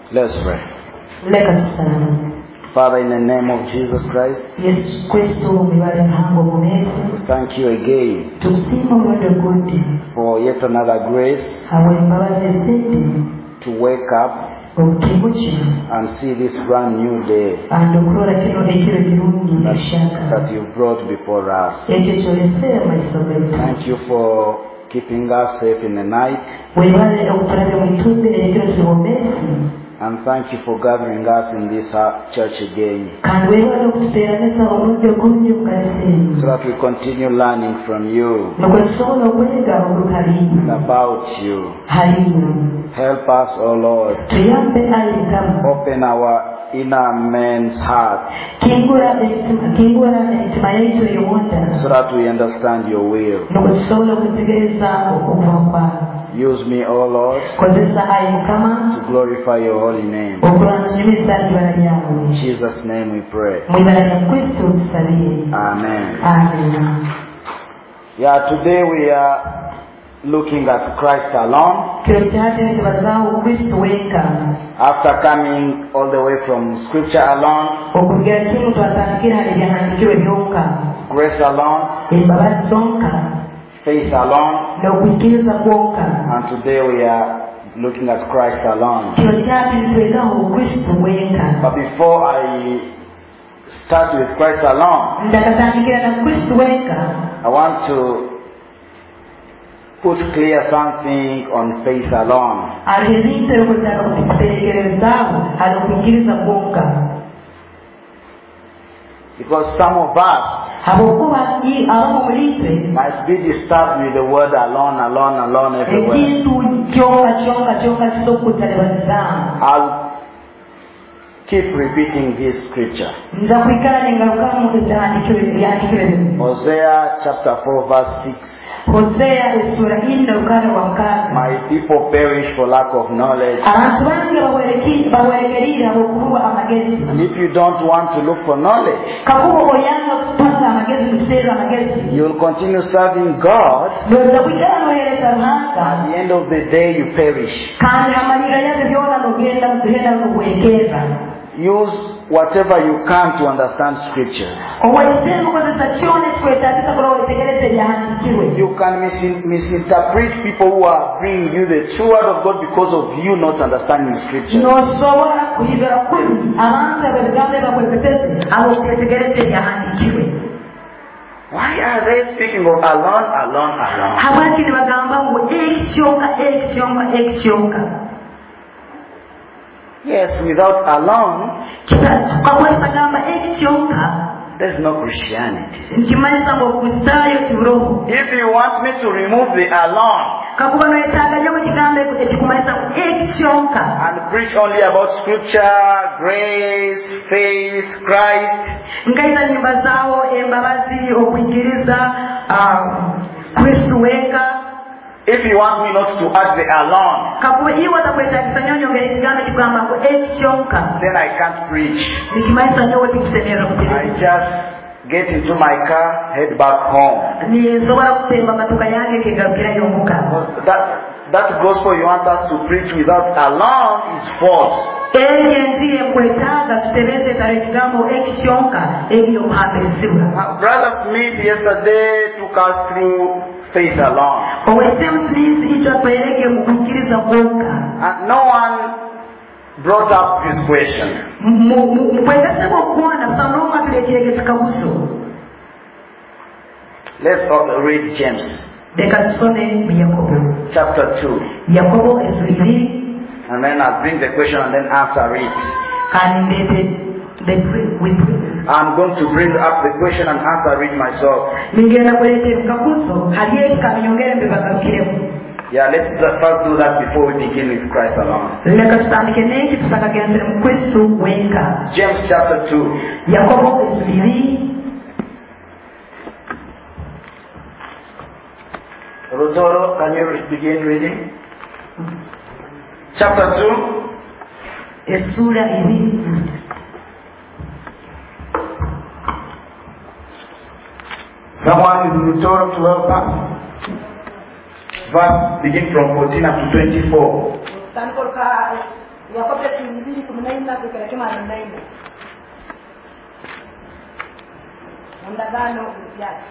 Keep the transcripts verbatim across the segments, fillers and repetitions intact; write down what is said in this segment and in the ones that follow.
Let's pray. Let us pray. Father, in the name of Jesus Christ, Yesu Kristo mwibale mhango mwetu. thank you again Tusima mwendo gundi. for yet another grace Hawe mbabaze sente. to wake up Okimuchi. and see this brand new day Andokurora kino ekiro kirungi nishaka. that you brought before us. Eche cholesema isobetu. Thank you for keeping us safe in the night, Mwibale okutarabya mwitunde ekiro kiromesi. and thank you for gathering us in this uh, church again Kandi mwibale okututeranisa omudde gundi mukaliseni. so that we continue learning from you Nokwesobola okwega obukalimu. about you. Halimu. Help us, O Lord. Tuyambe ayi kama. Open our inner man's heart Kingura etima, kingura etima yetu yewonda. so that we understand your will. Nokwesobola okutegereza okuva kwa. Use me, O Lord, Kozesa ayi kama. to glorify your holy name. Okulannyumiza ibala lyawe. In Jesus' name we pray. Mu ibala lya Kristo tusabiye. Amen. Amen. Yeah, today we are looking at Christ alone. Kiro kyate tebazaawo Kristo weka. After coming all the way from Scripture alone, Okugera kimu twatandikira ebyahandikirwe byonka. grace alone, Embabazi zonka. faith alone, N'okukkiriza kwonka. and today we are looking at Christ alone. Kiro kyate twegaho Kristo weka. But before I start with Christ alone, Ndakatandikira na Kristo weka. I want to put clear something on faith alone. Hariho ebintu ebikwetaaga kuteekerezaaho hari okukkiriza kwonka. Because some of us Habwokuba abamu muri ffe might be disturbed with the word alone, alone, alone everywhere. ekintu kyonka kyonka kyonka kisokutalibazaamu. I'll keep repeating this scripture. Nza kwikala nengarukamu ebyandikirwe bino. Hosea chapter four verse six. Hosea essula nne olukanda lwa mukaaga. My people perish for lack of knowledge. Abantu bange bawerekerira olw'okubulwa amagezi. And if you don't want to look for knowledge, Kakuba oyanga kupanga amagezi mu kiseera amagezi. you will continue serving God. Lweza kwikala n'oyereza Ruhanga. At the end of the day you perish. Kandi amalira yabyo byona n'ogenda mugenda n'obwekeeza. Use whatever you can to understand scriptures. Oweesemba okozesa kyona ekikwetaagisa kuba weetegereza ebyahandikirwe. You can mis- misinterpret people who are bringing you the true word of God because of you not understanding the scriptures. N'osobola kuyibira kuli abantu abebigambo ebakwepeteze ab'okwetegereza ebyahandikirwe. Why are they speaking of alone, alone, alone? Habwaki ne bagamba ngo ekikyonka ekikyonka ekikyonka. Yes, without alone, Kakwesa gamba ekikyonka there's no Christianity. nkimanyisa ng'okristaayo kiburoho. If you want me to remove the alone Kakuba n'oyetaaga nnyo mu kigambo ekikumanyisa ekikyonka and preach only about scripture, grace, faith, Christ, ngaita nnyimba zaawo embabazi okuyigiriza Kristo weka. if you want me not to add the alone, Kakuba iwe atakwetaagisa nnyo nyongera ekigambo ekigamba ngo ekikyonka then I can't preach. nikimanyisa nnyo wekikusemerera mu I kibibi. just get into my car, head back home. Nsobola kutemba amatuka yange kegarukirayo omuka. Because that, that gospel you want us to preach without alone is false. Eyo ensi ekwetaaga tutereeze ddala ekigambo ekikyonka ebyo okuhambirizibwa. Now, Brother Smith yesterday took us through faith alone. Owessemu Smith ikyo atwereke mu kukkiriza kwokka. And no one brought up this question. Mu kwegasebwa okukwana tusaba n'omu atuleekerege kikabuzo. Let's read James Leka tusome mu Yakobo. chapter two. Yakobo essula ibiri. And then I'll bring the question and then answer it. Kandi ndeete we I'm going to bring up the question and answer it myself. ningenda kuleeta ebikabuzo hali ekika nyongere mbebagalukiremu. Yeah, let's first do that before we begin with Christ alone. Leka tutandike n'eki tutakagenzere mu Kristo wenka. James chapter two. Yakobo essula ibiri. Rotoro, can you begin reading? Chapter two. Essula ibiri. Someone is in the Torah to help us. Verse begin from fourteen up to twenty-four. Yakobo ibiri kumi na nne kugera kumi na nne. Ndagano yake.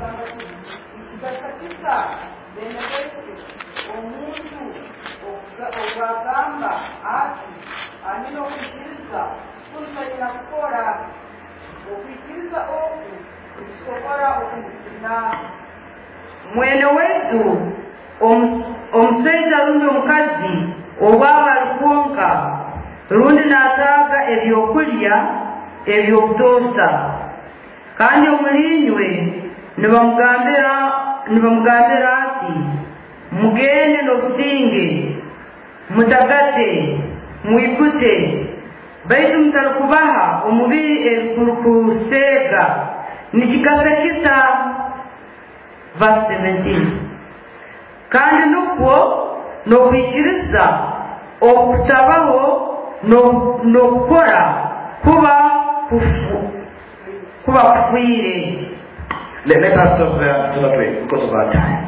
Katika benefiti omuntu ogagamba ati anino kwikiriza kunsanyira kukora okwikiriza oku kusikokora okumukina mwene wetu omusaiza rundi omukazi obwaba alikwonka rundi nataaga ebyokulya ebyokutoosa kandi omulinywe nibamugambira nibamugambira ati mugende n'obusinge mutagate mwikute baitu mutalukubaha omubiri ebikurukuseega nikigasa kita. Verse seventeen. Kandi nukwo n'okwikiriza okutabaho n'okukora kuba kufu kuba kufuire. Let, let us stop there so that way because of our time.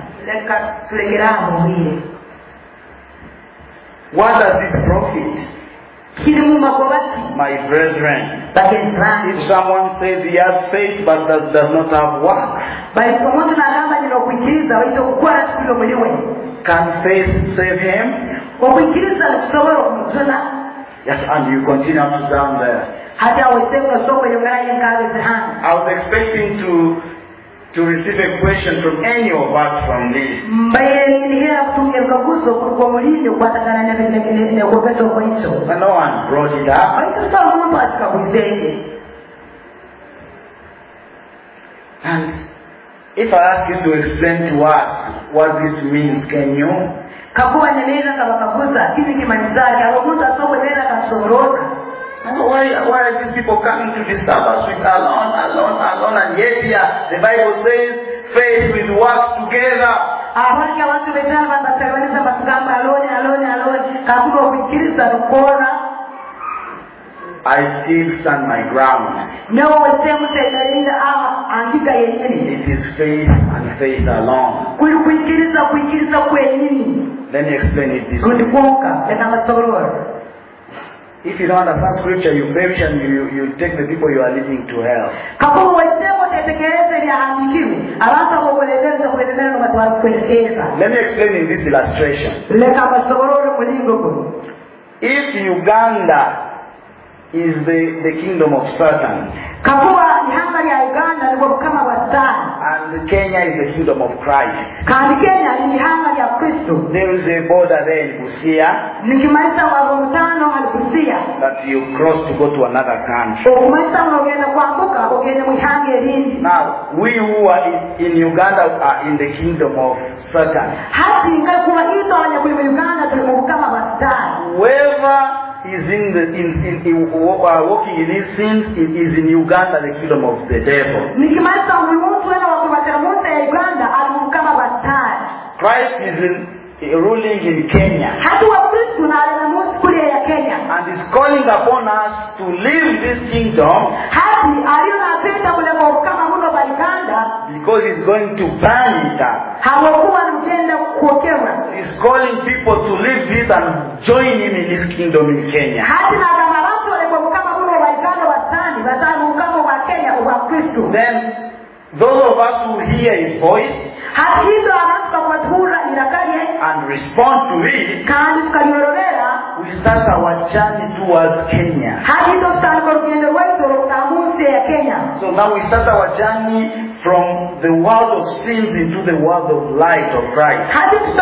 What does this profit? My brethren, if someone says he has faith but does, does not have works, can faith save him? Yes, and you continue to down there. I was expecting to to receive a question from any of us from this. But no one brought it up. And if I ask you to explain to us what this means, can you? Why, why are these people coming to disturb us with alone, alone, alone, and yet here the Bible says faith with works together. I still stand my ground. It is faith and faith alone. Let me explain it this way. If you don't understand scripture, you perish and you, you take the people you are leading to hell. Let me explain in this illustration. If Uganda is the, the kingdom of Satan, and Kenya is the kingdom of Christ, there is a border there in Busia that you cross to go to another country. Now, we who are in, in Uganda are in the kingdom of Satan. Whoever is in the in, in, in uh, walking in his sins, it is in Uganda the kingdom of the devil. Christ is in, uh, ruling in Kenya and is calling upon us to leave this kingdom because he's going to burn it up. He's calling people to leave this and join him in his kingdom in Kenya. Then those of us who hear his voice and respond to it, we start our journey towards Kenya. So now we start our journey from the world of sins into the world of light of Christ.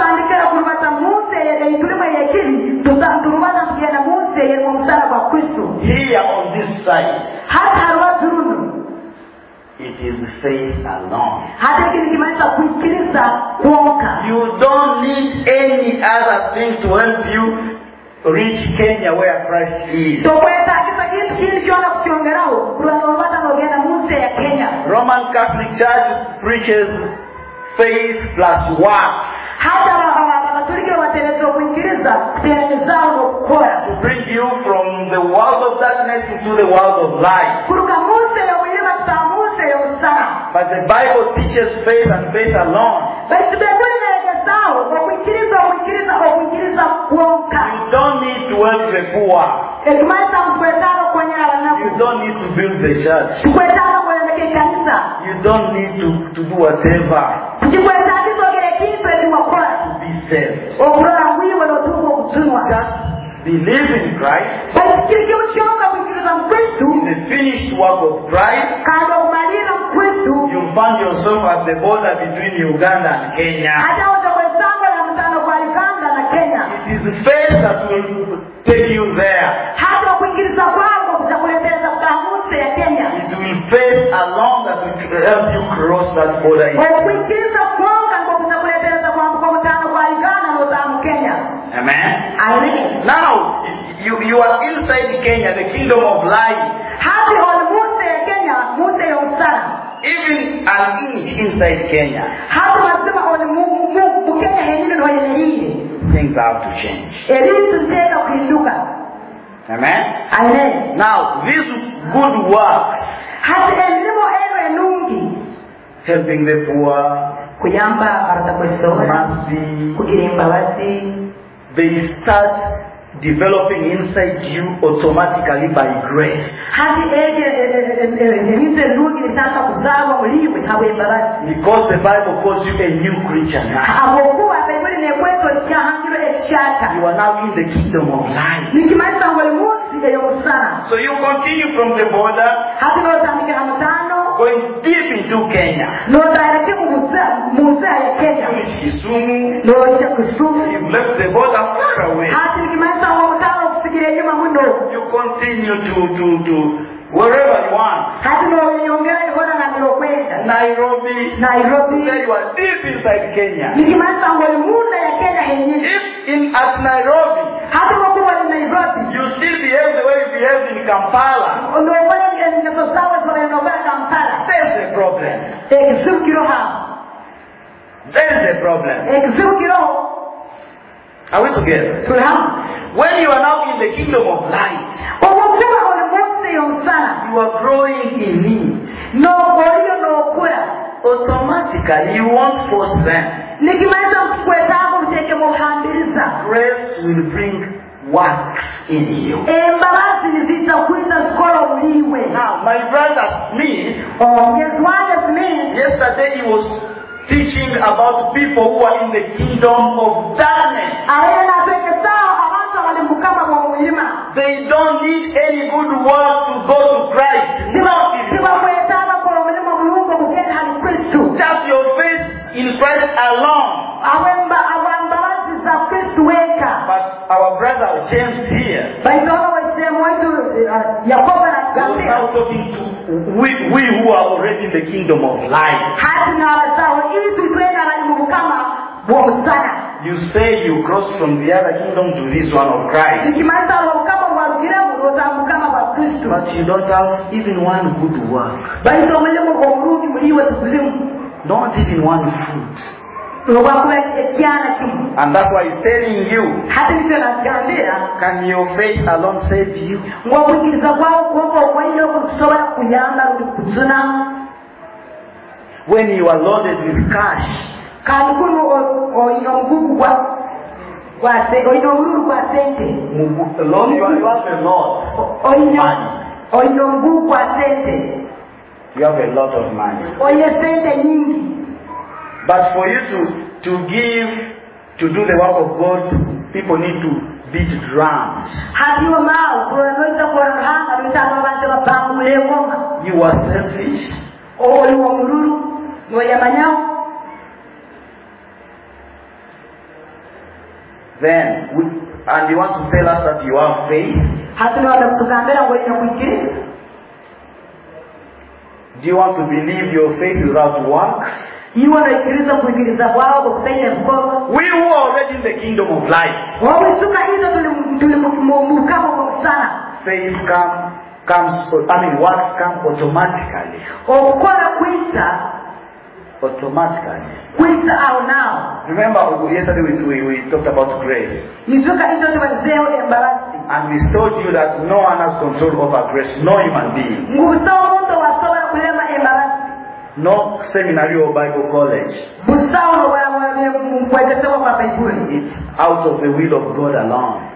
Here on this side, it is faith alone. You don't need any other thing to help you reach Kenya where Christ is. Roman Catholic Church preaches faith plus works to bring you from the world of darkness into the world of light. But the Bible teaches faith and faith alone. You don't need need to help the poor. ekimaisa mkwetano kwenye You abanaku don't need to build the church. tukwetano kwenye kanisa You don't need to, to do whatever tukwetanizo kile kitu ekiwakora to be saved. okurora wiwe notuko kutunwa Just believe in Christ, basikirike uchonga kuikiriza mkristu in the finished work of Christ. kando kumalira mkristu You find yourself at the border between Uganda and Kenya. hata utakwezanga na mtano kwa Uganda na Kenya. It is faith that will take you there. Hata kuingiliza kwako kutakuletea kamusi ya Kenya. It will faith along that will help you cross that border. Kwa kuingiliza kwako kwa kutakuletea kwa mtano kwa Uganda na utamu Kenya. Amen. Amen. Now, you, you are inside Kenya, the kingdom of light. Hadi olmuse ya Kenya, muse ya usana. Even an inch inside Kenya, hata lazima olmu Kenya henino no yenyewe. Things have to change. Elitu tena kuinduka. Amen. Amen. Now, these good works, hata elimo ewe nungi, helping the poor, kuyamba aratakwesoma, mercy, kugirimba basi, they start developing inside you automatically by grace. hadi ege elite nungi litaka kuzawa muliwe hawemba basi. Because the Bible calls you a new creature now. Abokuwa Bible ne kweto lyahangiro ekishaka. You are now in the kingdom of light. Nikimaisa ngole musi eyo musana. So you continue from the border, hadi notandike hamutano, going deep into Kenya. notaelekea musa musa ya Kenya. You reach Kisumu. Noja Kisumu. You've left the border far away. hadi nikimaisa hamutano kusikiria nyuma muno. You continue to to to wherever you want. hadi noyongera ibona na milokwenda. Nairobi. Nairobi. There you are deep inside Kenya. Nikimaisa ngole muna ya Kenya henyewe. If in at Nairobi, hadi wakuwa ni Nairobi. you still behave the way you behaved in Kampala, Ondofanya ngeso sawa sawa ndoka Kampala. there's a problem. Ekisimu kiroha. There's a problem. Ekisimu kiroho. Are we together? Tulhamu. When you are now in the kingdom of light, Omukuba olmose yonsana. you are growing in need. No boriyo no kura. Automatically, you won't force them. Nikimaisa mkwetako mteke muhambiriza. Grace will bring work in you. Embarasi nizita kuita skolo uliwe. Now, my brother Smith, Ongezwaje Smith. yesterday he was teaching about people who are in the kingdom of darkness. Ayena peke sawa abantu walimbukama kwa mulima. They don't need any good work to go to Christ. Siba siba kwetana kwa mulima mulungu kugenda hali Kristo. Just your faith in Christ alone. Awemba awambazi za Kristo weka. But our brother James here, Baitona wasema wetu Yakobo na he was now Gambia. talking to we, we who are already in the kingdom of light. Hadi na wasawa ili tuitwena walimbukama wa musana. You say you cross from the other kingdom to this one of Christ, Nikimaliza walimbukama wa kiremu wotambukama wa Kristo. but you don't have even one good work, Baitona mulimo kwa murugi muliwe tukulimu. not even one fruit. And that's why he's telling you, can your faith alone save you? When you are loaded with cash, Lord, you, are, you have a lot of money. You have a lot of money. But for you to, to give, to do the work of God, people need to beat drums. You are selfish. Then, we, and you want to tell us that you have faith? Do you want to believe your faith without works? We who are already in the kingdom of light, faith come, comes, I mean works come automatically. Automatically. Remember yesterday we, we, we talked about grace. And we told you that no one has control over grace, no human being. No seminary or Bible college. It's out of the will of God alone.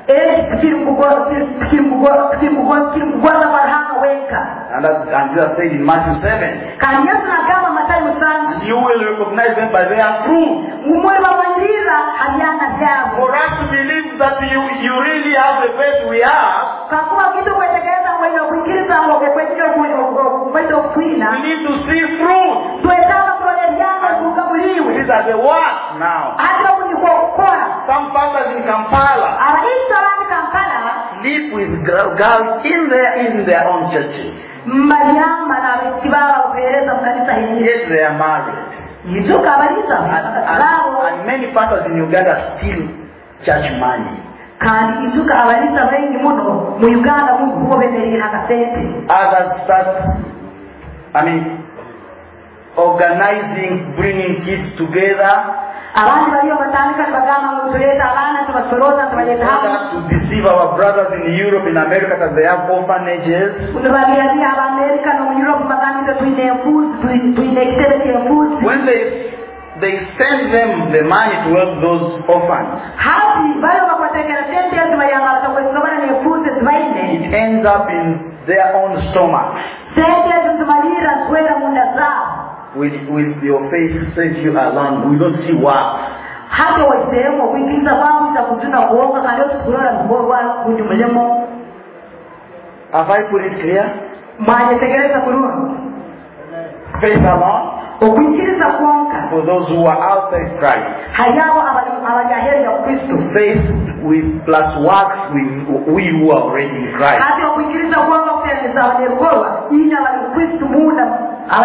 eh tukimkuwa tukimkuwa tukimkuwa tukimkuwa baraka weka. And that and Jesus said in Matthew seven. Kan Yesu agamba Mathayo sana. You will recognize them by their fruit. Umwe babandira hadiana vyao. For us to believe that you you really have the faith we have, kakuwa kitu kutekeleza mwenye kuingiza ngo kwetio mwedo kwina. We need to see fruit. Tuwezana kuonekana kukabuliwe. These are the words now. Hata kunikokoa. Some pastors in Kampala. Abaito in Kampala Live with girls in their in their own churches. Mariama na wetibara upereza mkanisa hili. Yes, they are married. Yituka abaliza. And, and, and many pastors in Uganda steal church money. Kandi yituka abaliza wengi muno mu Uganda mu kubo bemeri hakasente. Others start, I mean, organizing, bringing kids together. Abandi baliyo batandika bagama mutuleta abana tubasoroza tubaleta hapa to deceive our brothers in Europe, in America, that they have orphanages. Unabalia aba America no Europe baganda tuine food tuine extended food. When they they send them the money to help those orphans, happy bayo bakotekera sente yetu bayamara takwesomana ne food zbaine. It ends up in their own stomachs. Sente yetu tumalira sweda munda zao. With, with your face set you alone, we don't see what. Hata wasemo kuingiza wangu za kutuna kuoga kaleo tukulora mbogwa kujumlemo. Have I put it clear? Maana tegeleza kulura. Faith alone. Okuingiza kuonka. For those who are outside Christ. Hayawo abajaheri ya Kristo. Faith with plus works with we who are already in Christ. Hata okuingiza kuonka kuteleza wanekoa ina wali Kristo muda.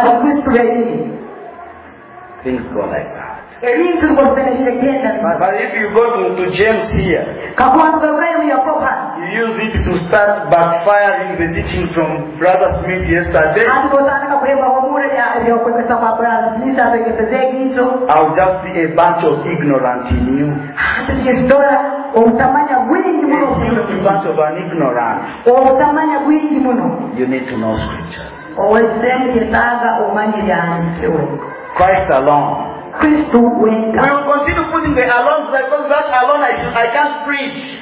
Things go like that. But, but if you go to, to James here, you use it to start backfiring the teachings from Brother Smith yesterday. I'll just see a bunch of ignorant in you. A bunch of an ignorant. You need to know scriptures. Christ alone. We will continue putting the alone because that alone I, should, I can't preach.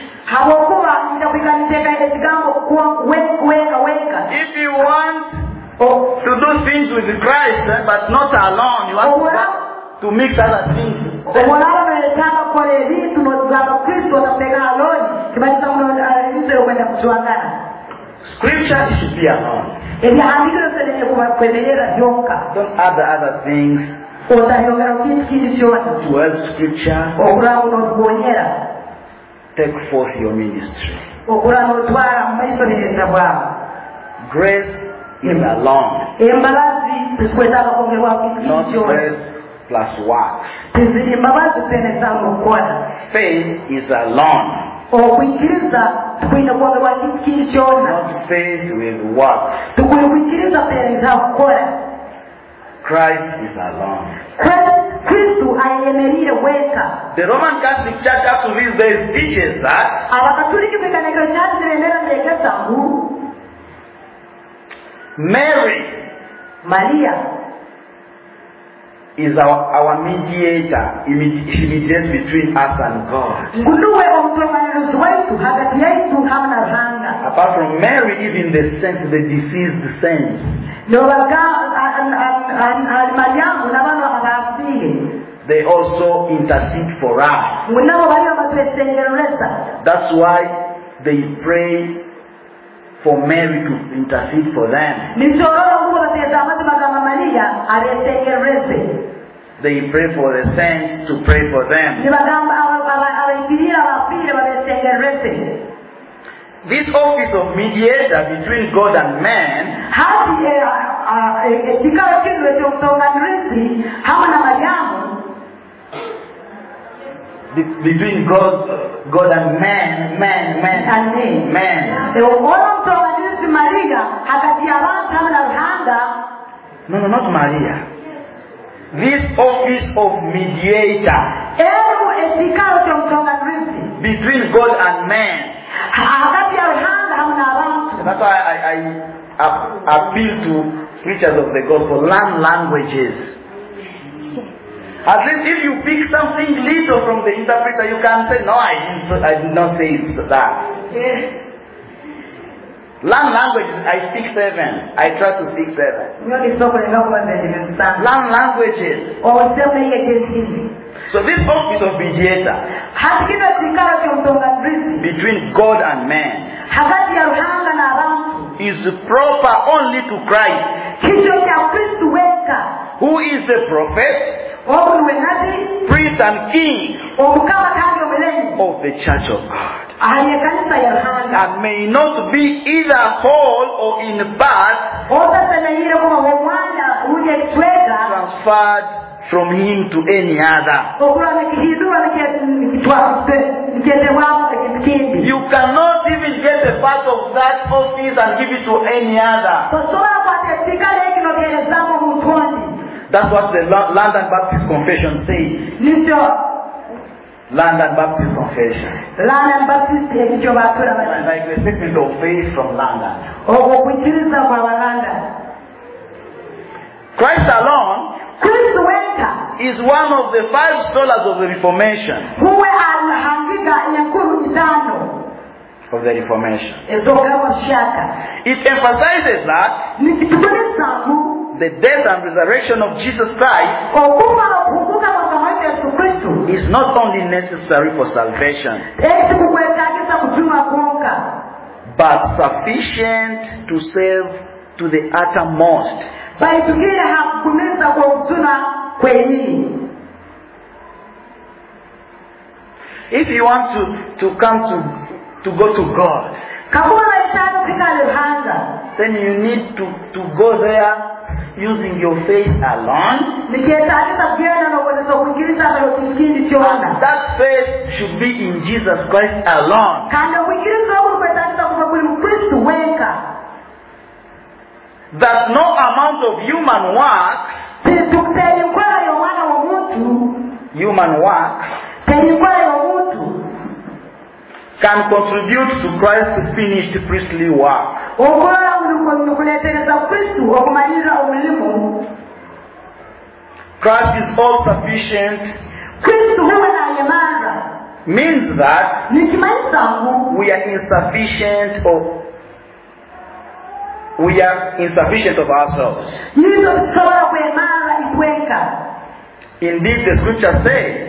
If you want to do things with Christ, but not alone, you want to, to mix other things. Scripture should be alone. Don't add the other things to help Scripture take forth your ministry. Grace is alone. Not grace plus works. Faith is alone. Not faith with works. Christ is alone. The Roman Catholic Church up to these days teaches that Mary, Maria, is our, our mediator. She mediates between us and God. Apart from Mary, even the saints, the deceased saints, they also intercede for us. That's why they pray for Mary to intercede for them. They pray for the saints to pray for them. This office of mediator between God and man, between God, God and man, man, man, and man. No, no, not Maria. This office of mediator between God and man. That's why I, I, I appeal to preachers of the gospel. Learn languages. At least if you pick something little from the interpreter, you can say, no, I didn't, I did not say it's that. Learn languages, I speak seven. I try to speak seven. Learn languages. So this office of mediator between God and man is proper only to Christ, who is the prophet, priest and king of the church of God, and may not be either whole or in part transferred from him to any other. You cannot even get a part of that office and give it to any other. That's what the London Baptist Confession says. London Baptist Confession. London Baptist Like the statement of faith from London. Christ alone is one of the five solas of the Reformation. Of the Reformation. It emphasizes that the death and resurrection of Jesus Christ is not only necessary for salvation, but sufficient to save to the uttermost. If you want to, to come to, to go to God, then you need to, to go there using your faith alone. And that faith should be in Jesus Christ alone. That no amount of human works, human works, can contribute to Christ's finished priestly work. Christ is all sufficient means that we are insufficient of we are insufficient of ourselves. Indeed, the scripture says,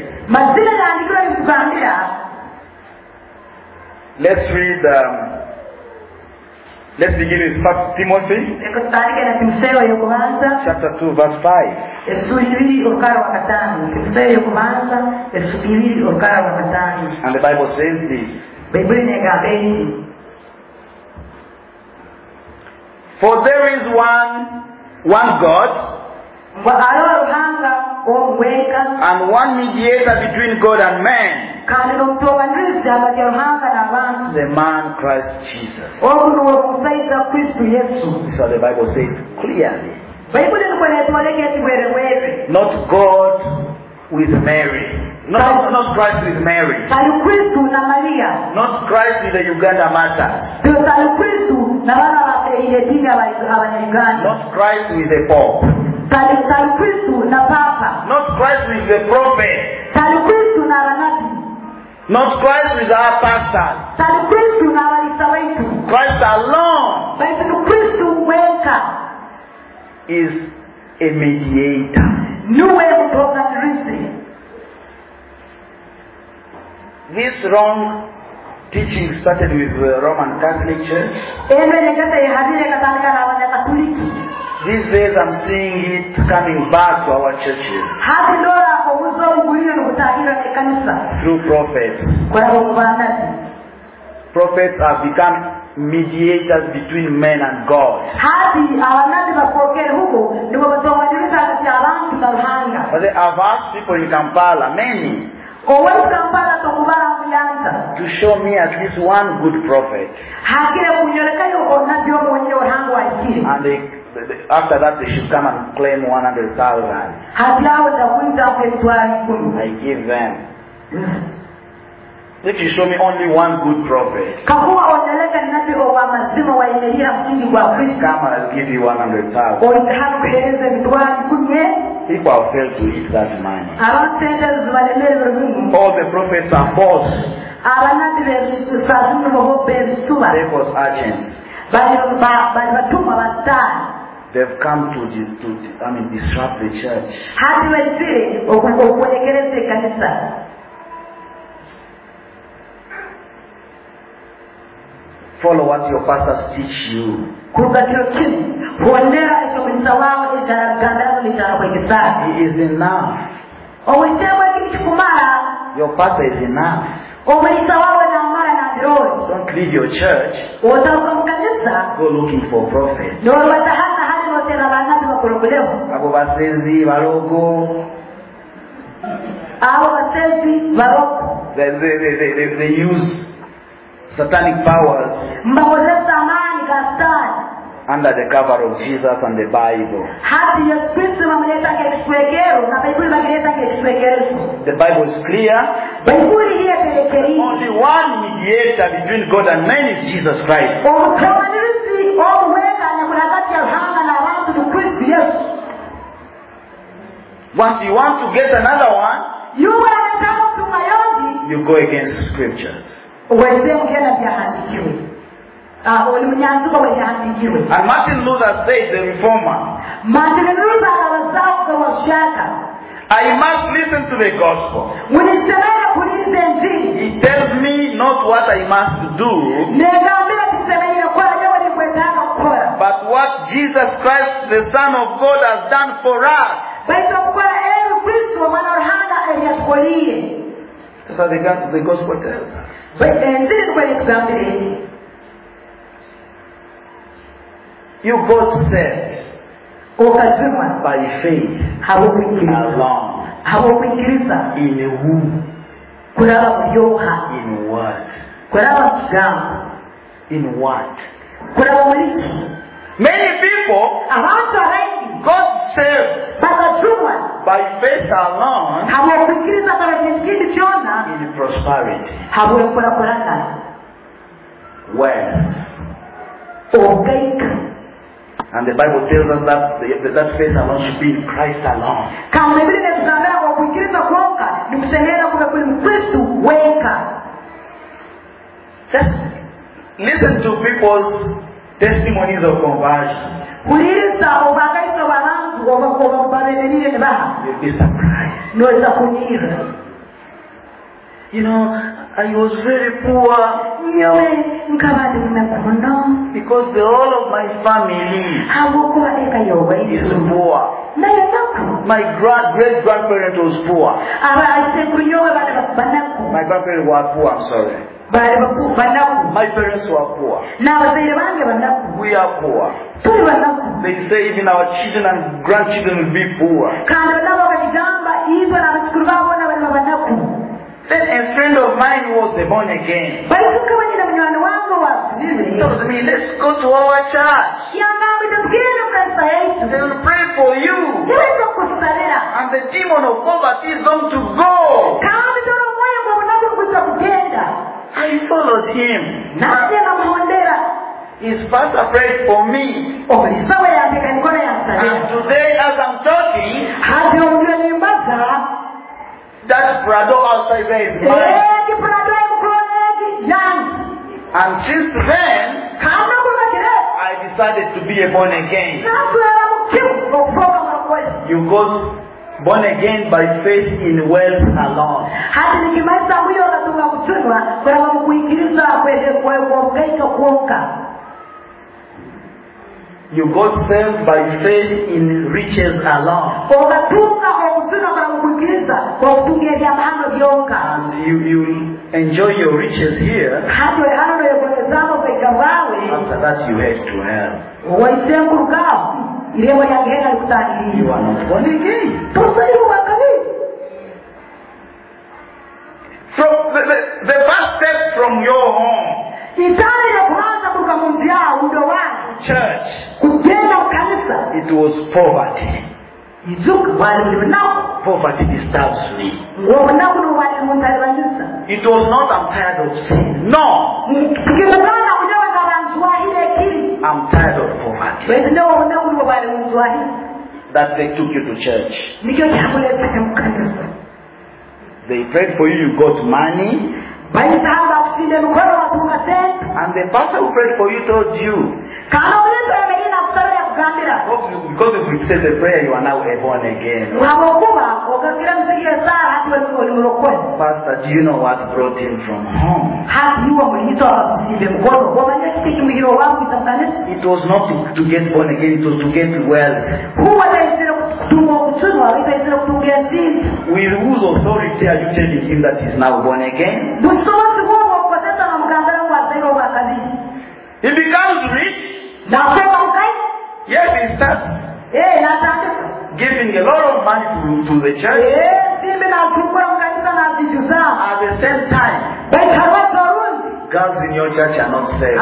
let's read, um, let's begin with First Timothy chapter two, verse five. And the Bible says this: for there is one, one God, and one mediator between God and man, the man Christ Jesus. That's what the Bible says clearly. Not God with Mary. Not, not Christ with Mary. Not Christ with the Uganda martyrs. Not Christ with the Pope. Not Christ with the prophets. Not Christ with our pastors. Christ alone is a mediator. This wrong teaching started with the Roman Catholic Church. These days I'm seeing it coming back to our churches through prophets. Prophets have become mediators between men and God. But they have asked people in Kampala, many, to show me at least one good prophet. And they, after that they should come and claim one hundred thousand. I give them. If you show me only one good prophet, come and I'll give you one hundred thousand. People have failed to eat that money. All the prophets are false. They was agents. They've come to, to I mean, disrupt the church. Follow what your pastors teach you. He is enough. Your pastor is enough. Don't leave your church. Go looking for prophets. Abo basenzi barogo. They, they, they, they, they use satanic powers under the cover of Jesus and the Bible. The Bible is clear. Only one mediator between God and man is Jesus Christ. Once you want to get another one, you go against scriptures. And Martin Luther said, the reformer, I must listen to the gospel. It tells me not what I must do, but what Jesus Christ, the Son of God, has done for us. That's how the gospel tells us. You got saved by faith alone. In who? In what? In what? Many people got saved by faith alone in prosperity, wealth. And the Bible tells us that the, that faith alone should be in Christ alone. Just listen to people's testimonies of conversion. You'll be surprised. You know, I was very poor because the whole of my family is poor. My grand great grandparents was poor. My grandparents were poor. I'm sorry. My parents were poor. We are poor. They say even our children and grandchildren will be poor. Then a friend of mine was born again. He told me, let's go to our church. They will pray for you. And the demon of poverty is going to go. I followed him. His pastor prayed for me. And today as I'm talking, that Prado outside there is mine. And since then, I decided to be a born again. You got born again by faith in wealth alone. You got saved by faith in riches alone. And you, you enjoy your riches here. After that you head to hell. You are not born again. From the, the, the first step from your home, church, it was poverty. Poverty disturbs me. It was not I'm tired of sin. No. I'm tired of poverty. that they took you to church. They prayed for you, you got money. And the pastor who prayed for you told you, because if you said the prayer, you are now born again. Pastor, do you know what brought him from home? It was not to, to get born again, it was to get wealth. With whose authority are you telling him that he's now born again? He becomes rich. Yes, he starts giving a lot of money to, to the church. At the same time, girls in your church are not saved.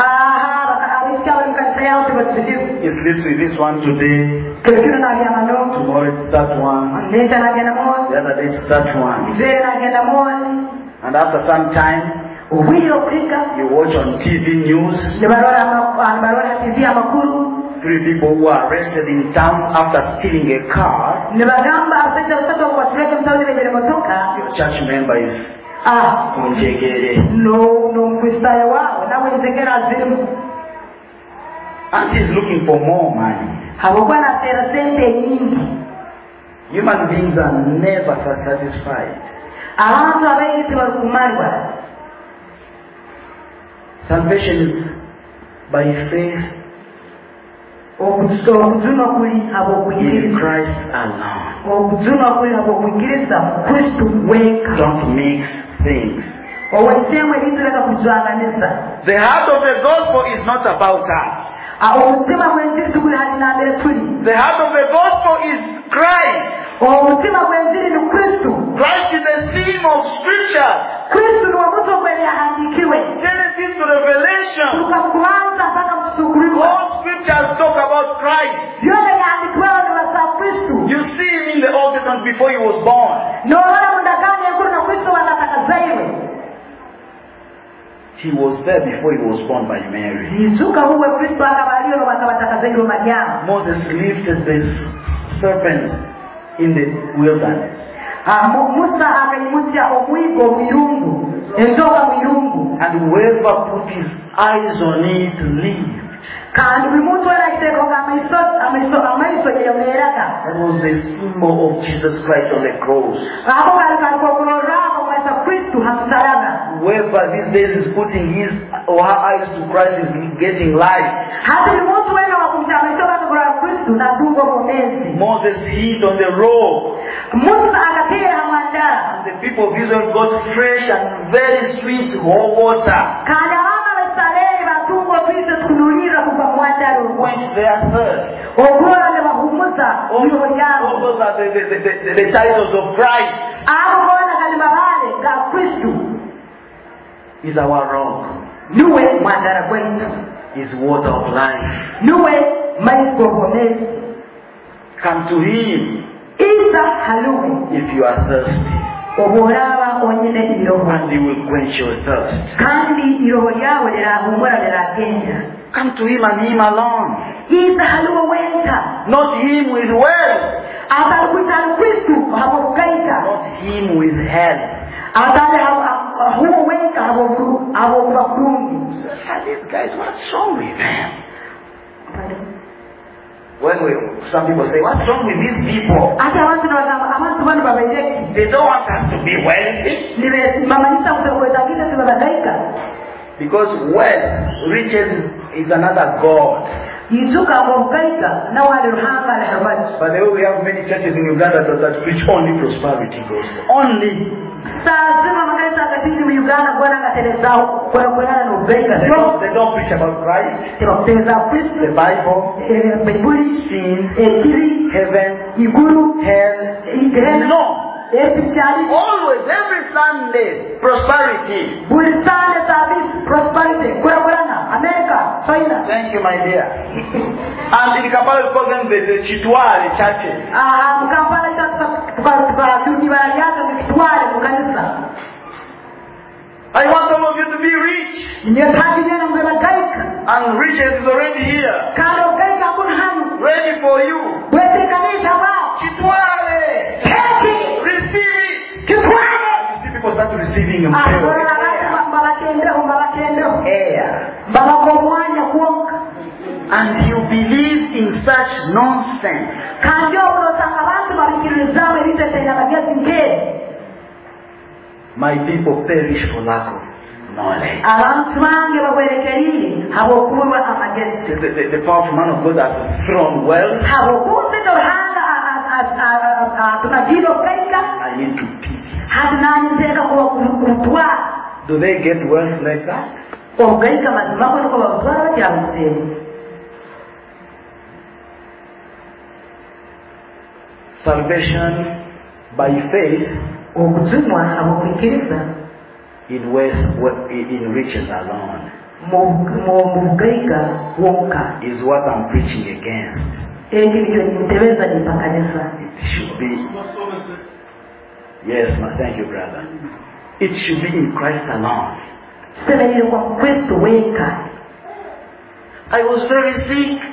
He sleeps with this one today. Tomorrow it's that one. The other day it's that one. And after some time, you watch on T V news. Three people who are arrested in town after stealing a car. Your church member is no, no, and he's looking for more money. Human beings are never satisfied. Salvation is by faith in Christ alone. Don't mix things. The heart of the gospel is not about us. The heart of the gospel is Christ. Christ is the theme of Scripture. Genesis to Revelation. All Scriptures talk about Christ. You see him in the Old Testament before he was born. He was there before he was born by Mary. Moses lifted the serpent in the wilderness. And whoever put his eyes on it lived. That was the symbol of Jesus Christ on the cross. Whoever these days is putting his or her eyes to Christ is getting life. Moses hid on the rock. And the people of Israel got fresh and very sweet water. Quench their thirst. All those are the, the, the, the, the titles of Christ. Is our rock. Is water of life. Come to him if you are thirsty. And he will quench your thirst. Come to him and him alone. Not him with wealth. Not him with health. These guys, what's wrong with them? When we, some people say, what's wrong with these people? They don't want us to be wealthy. Because wealth, riches is another God. But the way we have many churches in Uganda that, that preach only prosperity gospel. Only. They don't, they don't preach about Christ, the Bible, sin, heaven, hell. No. Always, every Sunday, prosperity. Thank you, my dear. And in Kampala, we call them the, the Chitwale churches. I want all of you to be rich. And riches is already here. Ready for you. air. And you believe in such nonsense. My people perish for lack of knowledge. The, the, the powerful man of God has thrown wealth. I need to teach. Do they get wealth like that? Salvation by faith in wealth, in riches alone is what I'm preaching against. It should be, yes, ma, thank you, brother. It should be in Christ alone. I was very sick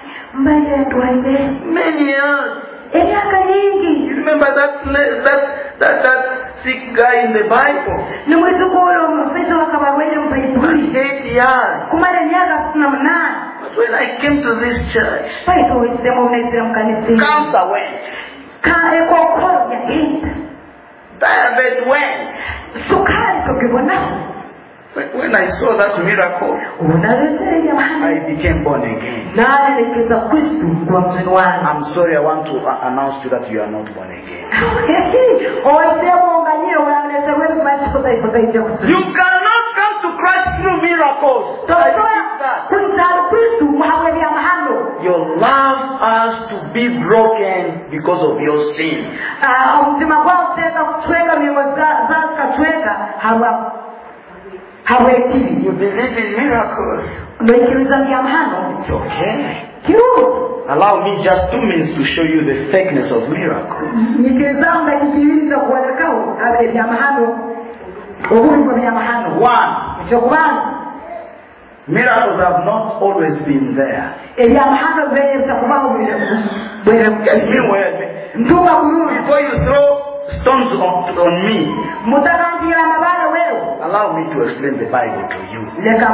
many years. You remember that that that that sick guy in the Bible? Eight years. But when I came to this church, cancer went. Diabetes went. When I saw that miracle, I became born again. I'm sorry, I want to announce to you that you are not born again. You cannot come to Christ through miracles. Your love has to be broken because of your sin. You believe in miracles. It's okay. Allow me just two minutes to show you the fakeness of miracles. One. Miracles have not always been there. Before you throw stones on, on me, allow me to explain the Bible to you.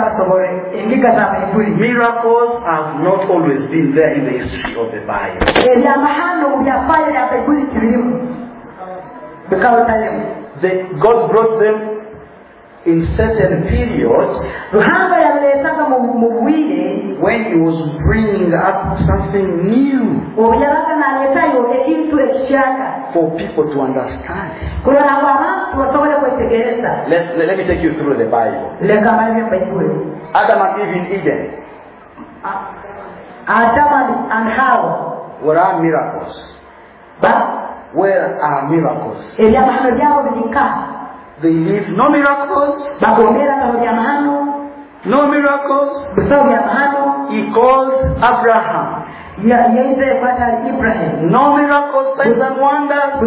Miracles have not always been there in the history of the Bible. The, God brought them in certain periods when He was bringing up something new for people to understand. Let's, let me take you through the Bible. Adam and Eve in Eden. Adam and Hawa. Where are miracles? Where are miracles? They live no miracles. No miracles. He calls Abraham. No miracles, signs and wonders.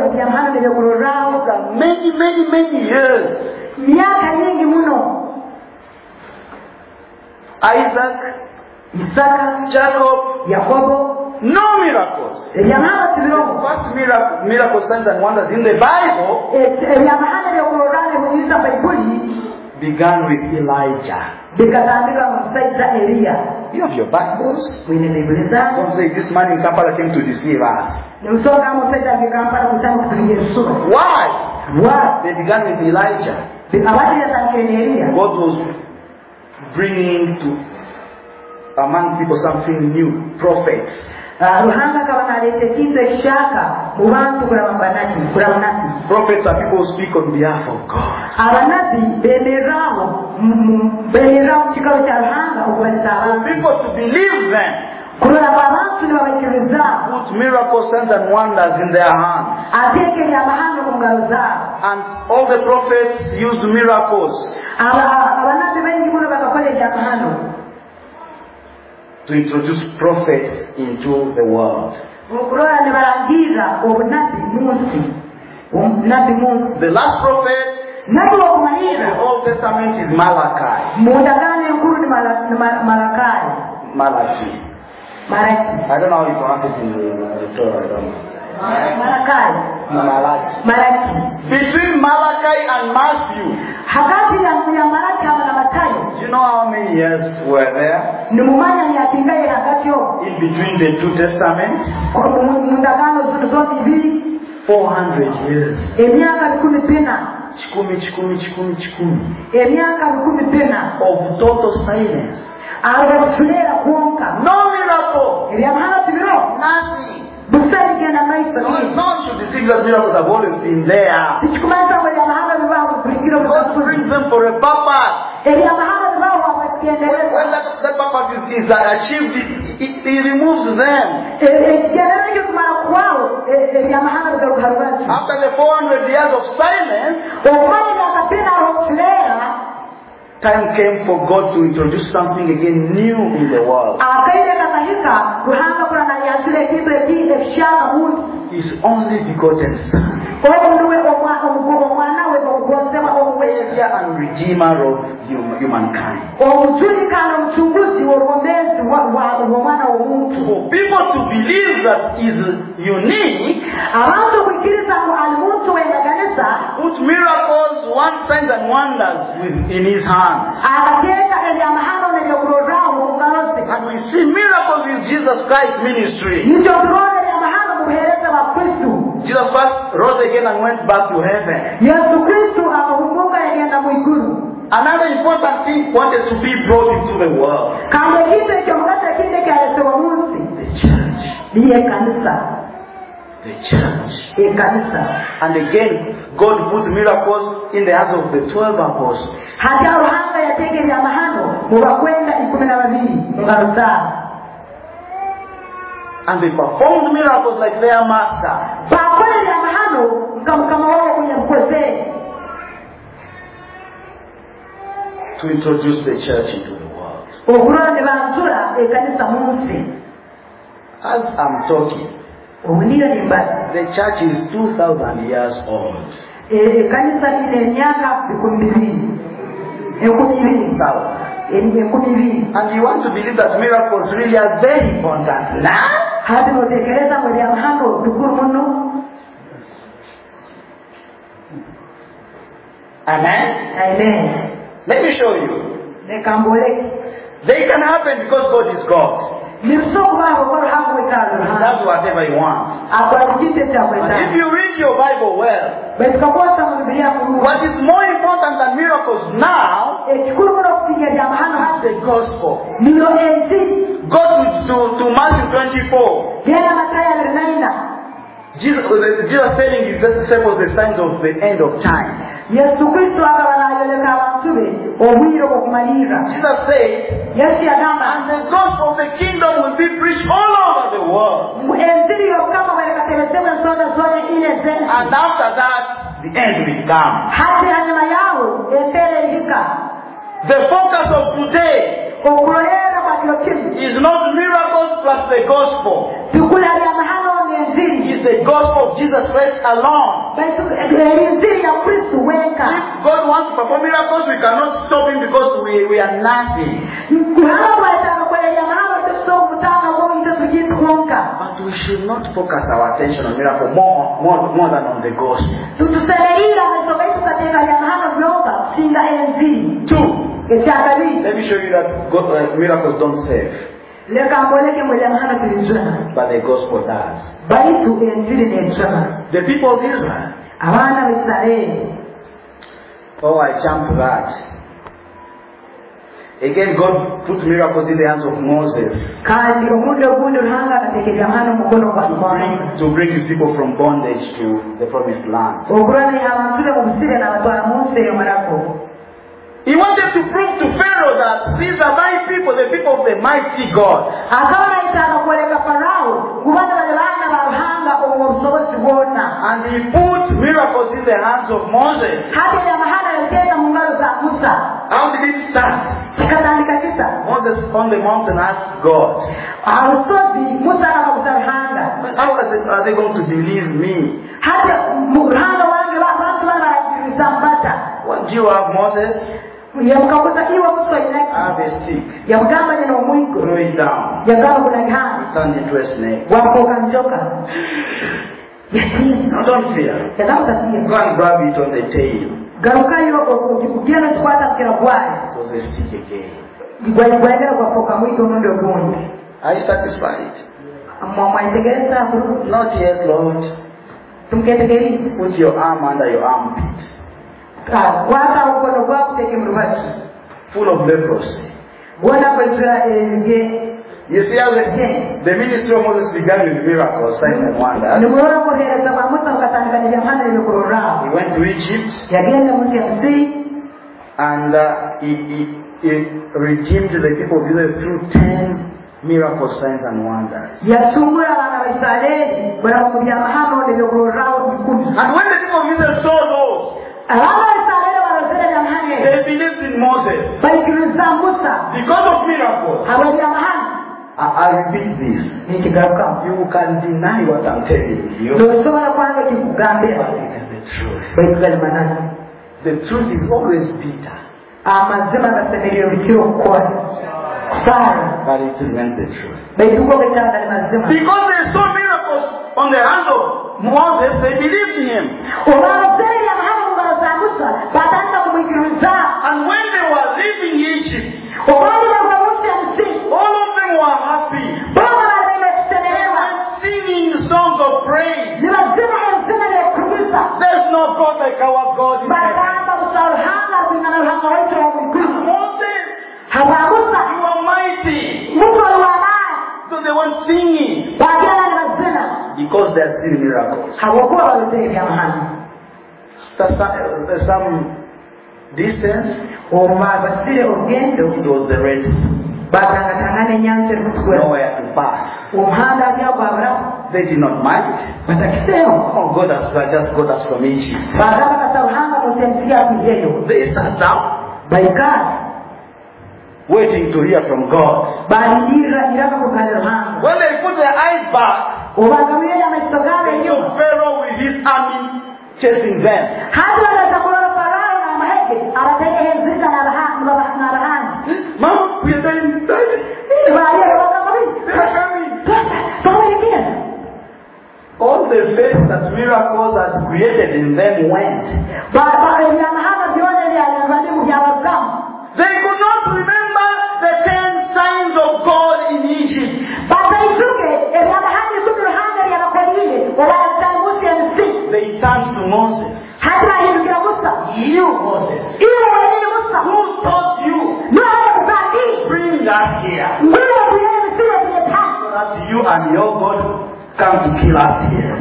Many, many, many years. Isaac, Jacob, no miracles. The first miracle, miracle, signs and wonders in the Bible began with Elijah. You have your Bibles. Don't say this man in Kampala came to deceive us. Why? Why? They began with Elijah. God was bringing to among people something new, prophets. Prophets are people who speak on behalf of God. For people to believe them, put miracle signs and wonders in their hands. And all the prophets used miracles to introduce prophets into the world. The last prophet in the Old Testament is Malachi. Malachi. I don't know how you pronounce it in the, the Torah. I don't know. Malachi. Malachi. Between Malachi and Matthew, Hakati ya ya Malaki na Mathayo. Do you know how many years were there? Numumanya ni atingaye hakati yo. In between the two testaments? Mundagano zote mbili. four hundred years. Emiaka kumi pena. Chikumi chikumi chikumi chikumi. Emiaka kumi pena. Of total silence. Arasulera kuonka. No miracle. Eliamana tibiro. Nothing. Busari gena maisha. No one should deceive that miracles have always been there. Sichukumaza kwa eliamana bibahu kulikiro. God brings them for a purpose. Eliamana bibahu wakiendeleza. When that, that purpose is, is achieved, it, it, it removes them. Eliamana kumara kwao. Eliamana bibahu harubaji. After the four hundred years of silence, Omani na kapena arasulera. Time came for God to introduce something again new in the world. His only begotten Son, Savior and Redeemer of humankind. For people to believe that is unique, put miracles, one signs and wonders in His hands. And we see miracles in Jesus Christ's ministry. Jesus Christ rose again and went back to heaven. Another important thing wanted to be brought into the world. The church. The church. And again, God put miracles in the hands of the twelve apostles. And they performed miracles like their master. To introduce the church into the world. As I'm talking, the church is two thousand years old. And you want to believe that miracles really are very important now? Amen? Amen. Let me show you. They can happen because God is God. He does whatever He wants. And if you read your Bible well, what is more important than miracles now is the gospel. Go to, to, to Matthew twenty-four. Jesus, Jesus telling His disciples the signs of the end of time. Jesus said, and the gospel of the kingdom will be preached all over the world. And after that, the end will come. The focus of today is not miracles plus the gospel. It's the gospel of Jesus Christ alone. If God wants to perform miracles, we cannot stop Him because we, we are nothing. But we should not focus our attention on miracles more, more, more than on the gospel. Two. Let me show you that God, uh, miracles don't save. But the gospel does. The people of Israel. Oh, I jumped to that. Again, God put miracles in the hands of Moses to bring His people from bondage to the promised land. He wanted to prove to Pharaoh that these are my people, the people of the mighty God. And He put miracles in the hands of Moses. How did it start? Moses on the mountain asked God, how are they, are they going to believe me? What do you have, Moses? I have a stick. Throw it down. Turn into a snake. No, don't fear. Go and grab it on the tail. garukayo okugenda tukwata kira kwaye it was a stick again. igwaye gwagera kwa foka mwito ndo gundi. Are you satisfied? Mama integereza Not yet, Lord. tumketegeri Put your arm under your armpit. kwata ukono wako teke mrubachi Full of leprosy. wana kwa Israeli. You see how the, the ministry of Moses began with miracles, signs and wonders. He went to Egypt and uh, he, he, he redeemed the people of Israel through ten miracles, signs and wonders. And when the people of Israel saw those, they believed in Moses because of miracles. I, I repeat this. You can deny what I'm telling you. But it is the truth. The truth is always bitter. But it remains the truth. Because they saw miracles on the hands of Moses, they believed in him. And when they were leaving Egypt, all of them were happy. They were singing songs of praise. There's no God like our God in heaven. Moses, you are mighty. So they were singing because they are seeing miracles. There's some distance. It was the Red Sea. Nowhere to pass. They did not mind. Oh, God has just got us from Egypt. They sat down, waiting to hear from God. When they put their eyes back, they saw Pharaoh with his army chasing them. Mom, we are dying. They are coming. All the faith that miracles has created in them went. They could not remember the ten signs of God in Egypt. They turned to Moses. You, Moses, who taught you? Bring that here. So that you and your God come to kill us here.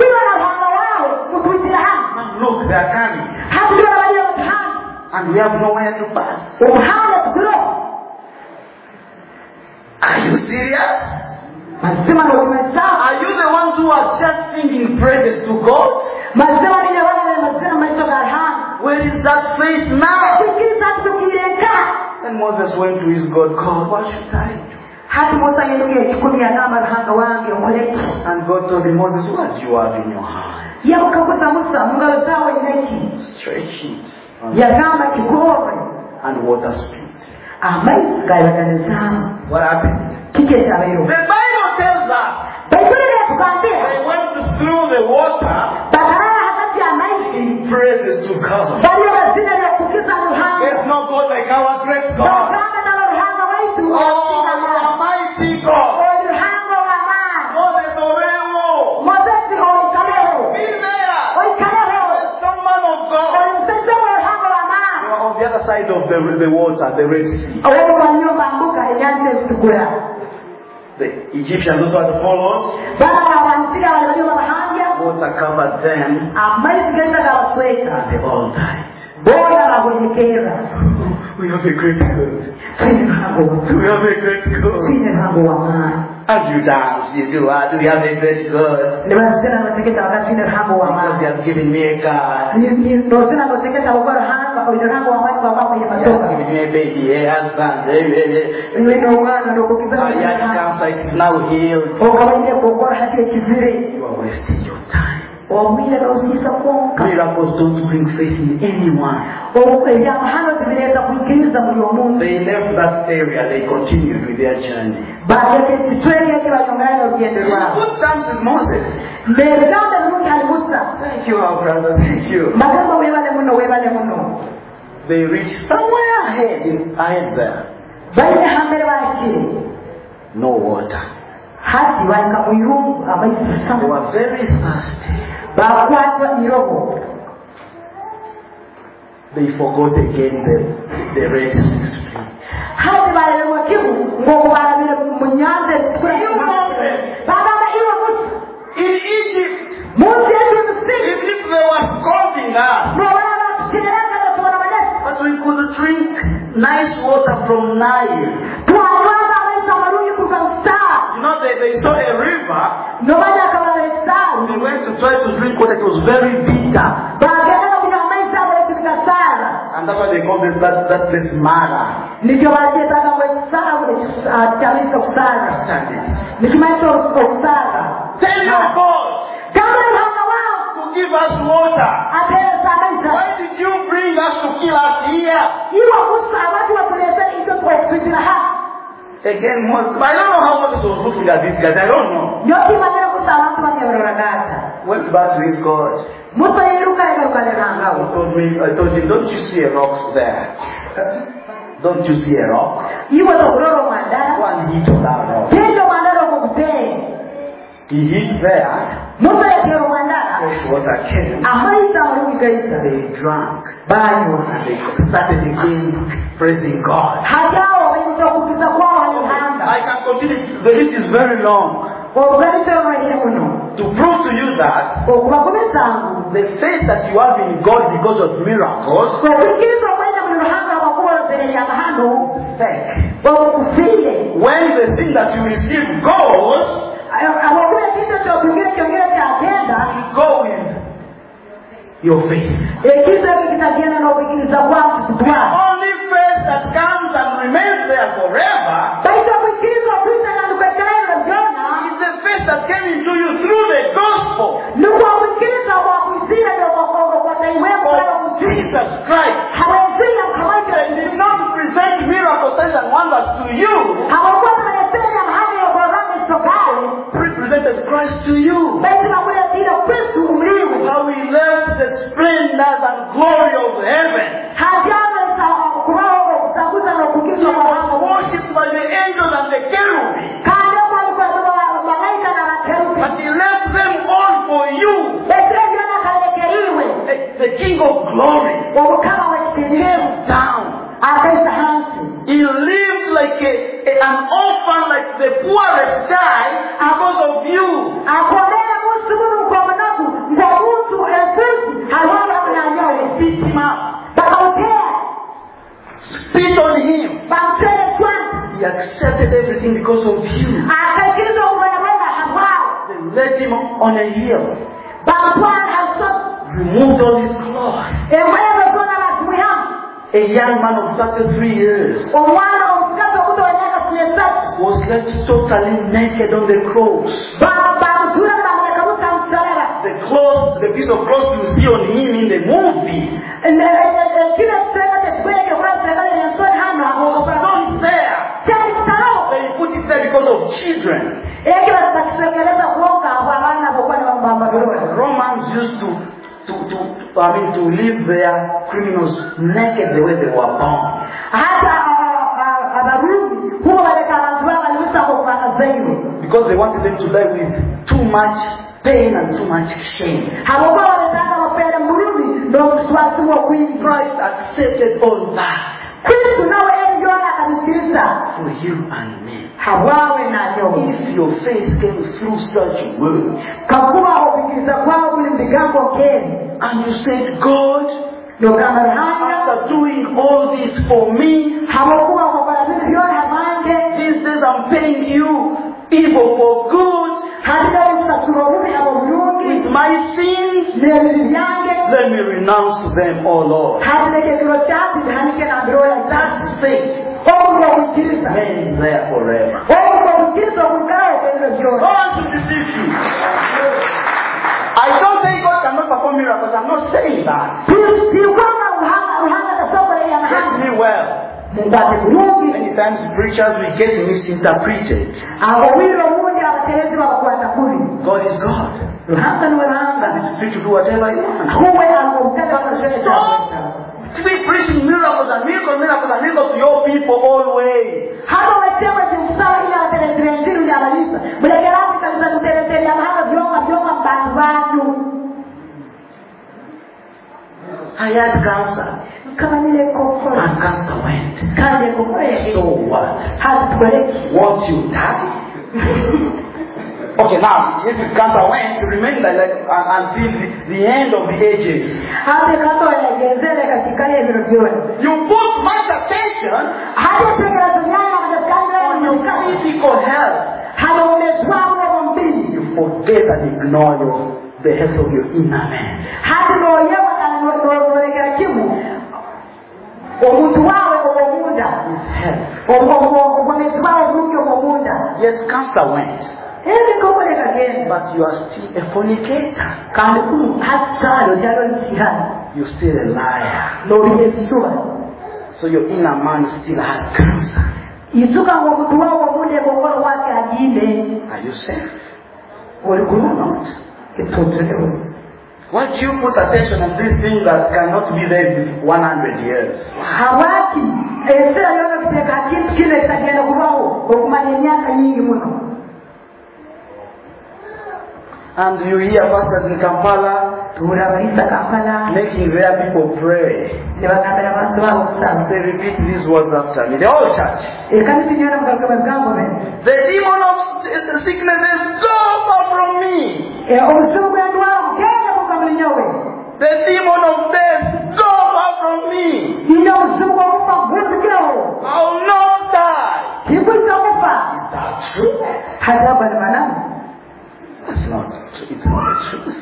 Look, they are coming. And we have nowhere to pass. Are you serious? Are you the ones who are just singing praises to God? Where is that faith now? And Moses went to his God. God, what should I do? And God told him, Moses, what do you have in your hand? Stretch it. And water split. What happened? The Bible tells us they went through the water in praises to God. There's no God like our great God. Oh, Almighty God. Moses Orewo. Be there. There's some man of God. On the other side of the, the water, the Red Sea. The Egyptians also had followed. Water covered them. And they all died. We have a great God. We have a great God. And you dance, you do that. We have a great God. Because He has given me a car. He has given me a baby, a husband. My yard cancer, it is now healed. You are wasting your time. Miracles don't bring faith in anyone. They left that area, they continued with their journey. Put terms with Moses. Thank you, our brother. Thank you. They reached somewhere ahead, ahead there. No water. They were very thirsty. They forgot again the, the Red Sea Split. In Egypt, even if they were scolding us, but we could drink nice water from Nile. You know, they, they saw a river. They went to try to drink water. It was very bitter. And that's why they call it that, that place Mara. Tell your God to give us water. Why did you bring us to kill us here? Again, Moses, I don't know how Moses was looking at these guys. I don't know. Went back to his God. He told me, I told him, don't you see a rock there? Don't you see a rock? One hit on that rock. He hit there. Fresh water came. They drank. And they started again praising God. I can continue. The list is very long. To prove to you that the faith that you have in God because of miracles is fake. When the thing that you receive goes, go with your faith. The only faith that comes and remains there forever is the faith that came into you through the gospel of Jesus Christ. They did not present miracle signs and wonders to you. Presented Christ to you. How he left the splendors and glory of heaven. He was worshipped by the angels and the cherubim. But he left them all for you. The King of Glory came down. He lived like a, a, an orphan, like the poorest guy because of you. Beat him up. Spit on him. He accepted everything because of you. They led him on a hill. Removed all his clothes. A young man of thirty-three years was left totally naked on the cross. The clothes, the piece of cloth you see on him in the movie was not there. They put it there because of children. Romans used to To, to, I mean, to leave their criminals naked the way they were born. Because they wanted them to die with too much pain and too much shame. Christ accepted all that for you and me. If your faith came through such words, and you said, God, after doing all this for me, these days I'm paying you evil for good, with my sins, let me renounce them, O Lord. That's faith. Remains there forever. No one should deceive you. I don't say God miracles. I'm not saying that. Get me well. Many times preachers will get misinterpreted. God is God. And He's free to do whatever He wants. To be preaching miracles and miracles, miracles and miracles to your people always. I had cancer. And cancer went. So what? Won't you die? Okay, now, if cancer went, remain like, like uh, until the, the end of the ages. You put much attention on your physical health. You forget and ignore your, the health of your inner man. His health. Yes, cancer went. But you are still a fornicator. You're still a liar. So your inner man still has cancer. Are you safe? Or not? Why do you put attention on these things that cannot be there in one hundred years? And you hear pastors in Kampala making their people pray. Say, repeat these words after me. The whole church. The demon of sickness is go far from me. The demon of death, go far from me. I will not die. Is that true? That's not true. It's not the truth.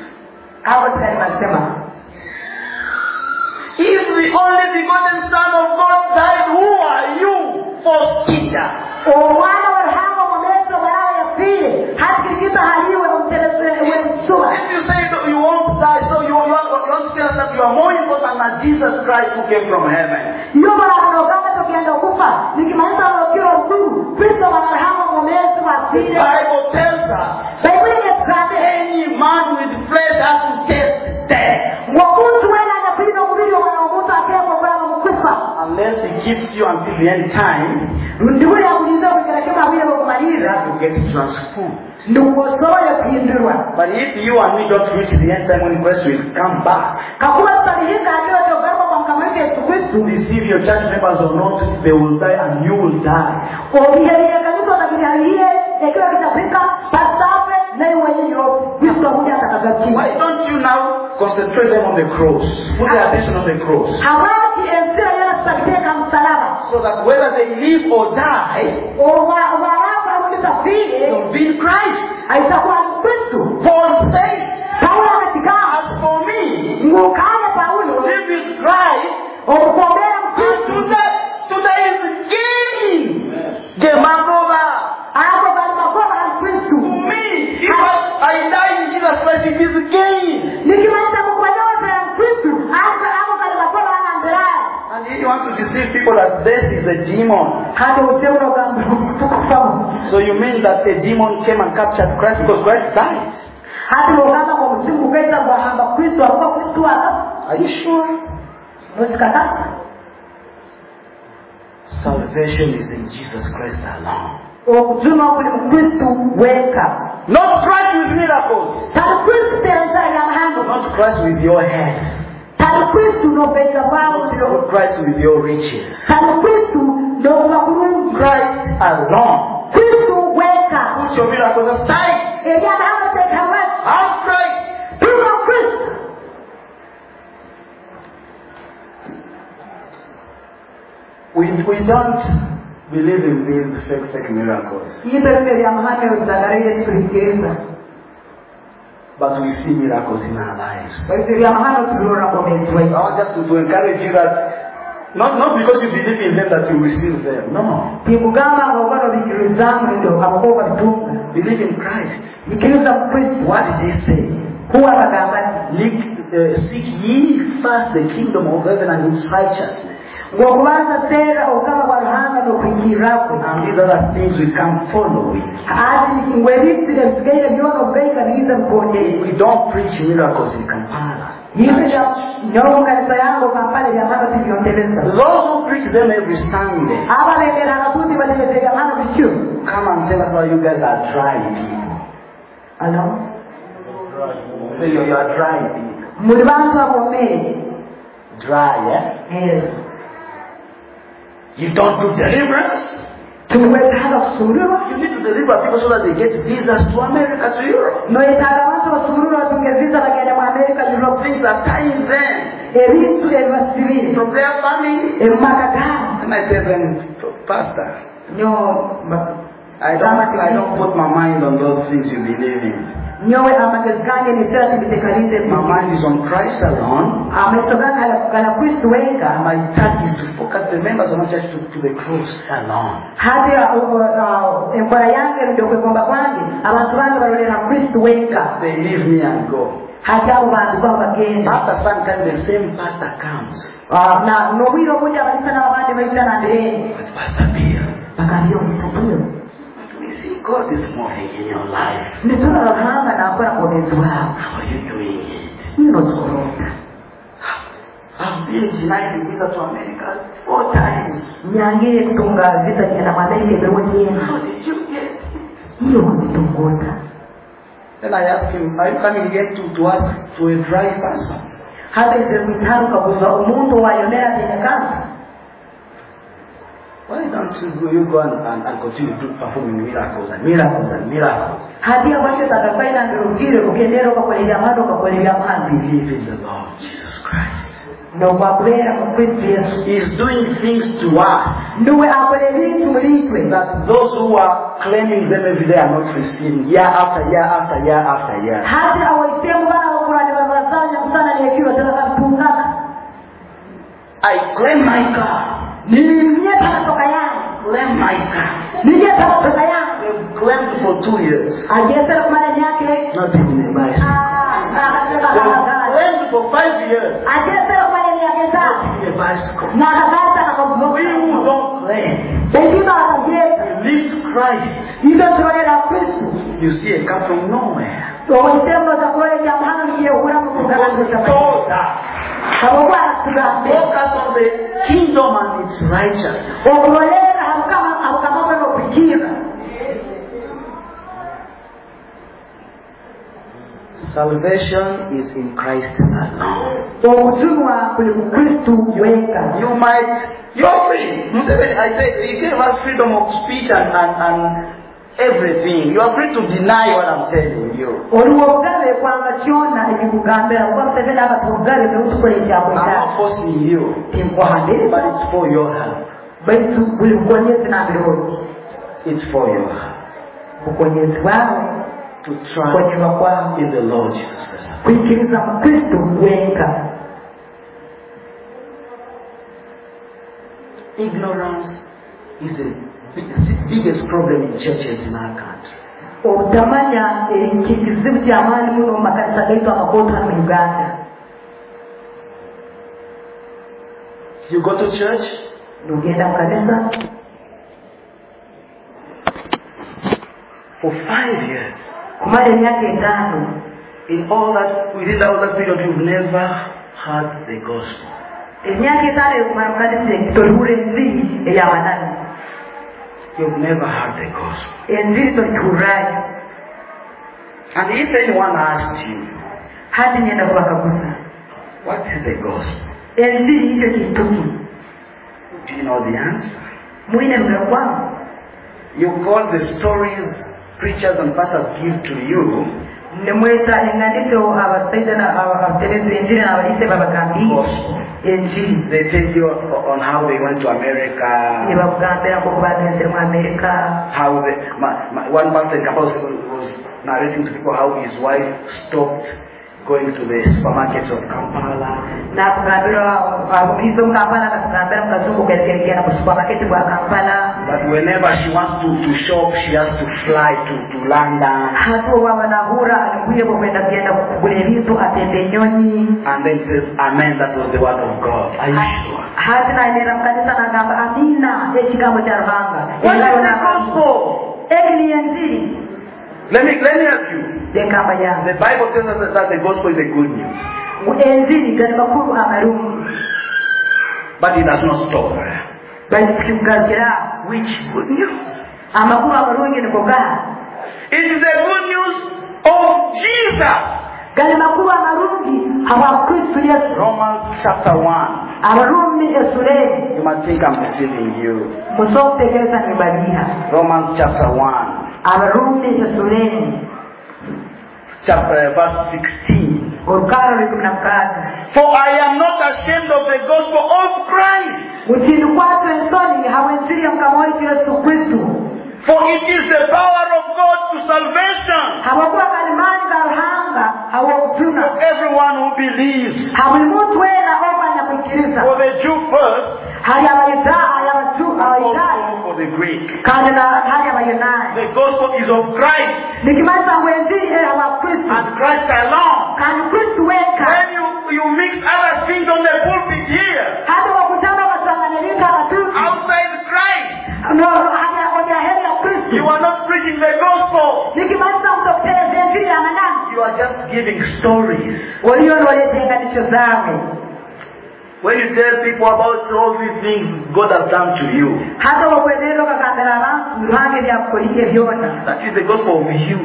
If the only begotten Son of God died, who are you, false teacher? If you say you won't die, so you want to tell us that you are more important than Jesus Christ who came from heaven. The Bible tells us any man with flesh has to taste death. Unless He gives you until the end time, you have to get transformed. But if you and me don't reach the end time when Christ will come back, deceive your church members or not, they will die and you will die. Why don't you now concentrate them on the cross? Put their attention on the cross. So that whether they live or die, they'll be in Christ. Paul says, as for me, live is Christ, and today, today is gain. Game over. To me, if I, I die in Jesus Christ, it is gain. And if you want to deceive people that death is a demon, so you mean that a demon came and captured Christ because Christ died? Are you sure? Salvation is in Jesus Christ alone. Not Christ with miracles. Not Christ with your head. Not Christ with your riches. Christ alone. Put your miracles aside. Ask Christ. We, we don't believe in these fake, fake miracles. But we see miracles in our lives. I want just to, to encourage you that not, not because you believe in them that you receive them. No. Believe in Christ. What did He say? Luke uh, seek ye first the kingdom of heaven and its righteousness. And these other things we can follow it. We don't preach miracles in Kampala. Those who preach them every Sunday come and tell us why you guys are dry people. Hello? You are dry people. Dry, yeah? Yes. You don't do deliverance. You need to deliver people so that they get visas to America, to Europe. Things are tying them from their family. And I tell them, Pastor, I don't, I don't put my mind on those things you believe in. My mind is on Christ alone. My task is to focus the members of my church to, to the cross alone. They leave me and go. After some time the same pastor comes. But Pastor Bill, God is moving in your life. How are you doing it? I've been denied the visa to America four times. How did you get it? Then I asked him, are you coming again to, to ask to a dry person? Why don't you go, you go and, and, and continue to performing miracles and miracles and miracles? Believe in the Lord Jesus Christ. He's doing things to us that those who are claiming them every day are not receiving year after year after year after year. I claim my car. Claim my car. They've claimed for two years. Not even a bicycle. They've claimed for five years. Not even a bicycle. We who don't claim, we live Christ. You see a car from nowhere. Because he told us, focus on the kingdom and its righteousness. Salvation is in Christ alone. You might, you're free. I said, he gave us freedom of speech and, and, and everything. You are free to deny what I'm telling you. I'm not forcing you, but it's for your help. It's for your help. To trust in the Lord Jesus Christ. Ignorance is the biggest problem in churches in our country. You go to church, for five years. In all that, within all that period, you've never heard the gospel. You've never heard the gospel. And if anyone asks you, what is the gospel? Do you know the answer? You call the stories preachers and pastors give to you. Gospel. They tell you on how they went to America. How they, my, my, one pastor in Kampala was narrating to people how his wife stopped going to the supermarkets of Kampala. Na kugabira hizo Kampala na kugabira mkazungu kuelekea na supermarket wa Kampala. But whenever she wants to to shop, she has to fly to to London. Hapo wanahura alikuja kwenda kwenda kugule vitu atende nyoni. And then says, amen, that was the word of God. Are you sure? Hata na ndio mkanisa na ngamba amina ekigambo cha Ruhanga. What is the gospel? Ekli injili. Let me let me help you. The Bible tells us that the gospel is the good news. But it does not stop there. Which good news? It is the good news of Jesus. Romans chapter one. You might think I'm deceiving you. Romans chapter one. Chapter verse sixteen. For I am not ashamed of the gospel of Christ. For it is the power of God to salvation for everyone who believes. For the Jew first, also for the Greek. The gospel is of Christ and Christ alone. When you, you mix other things on the pulpit here, outside Christ, you are not preaching the gospel. You are just giving stories. When you tell people about all these things God has done to you, that is the gospel of you.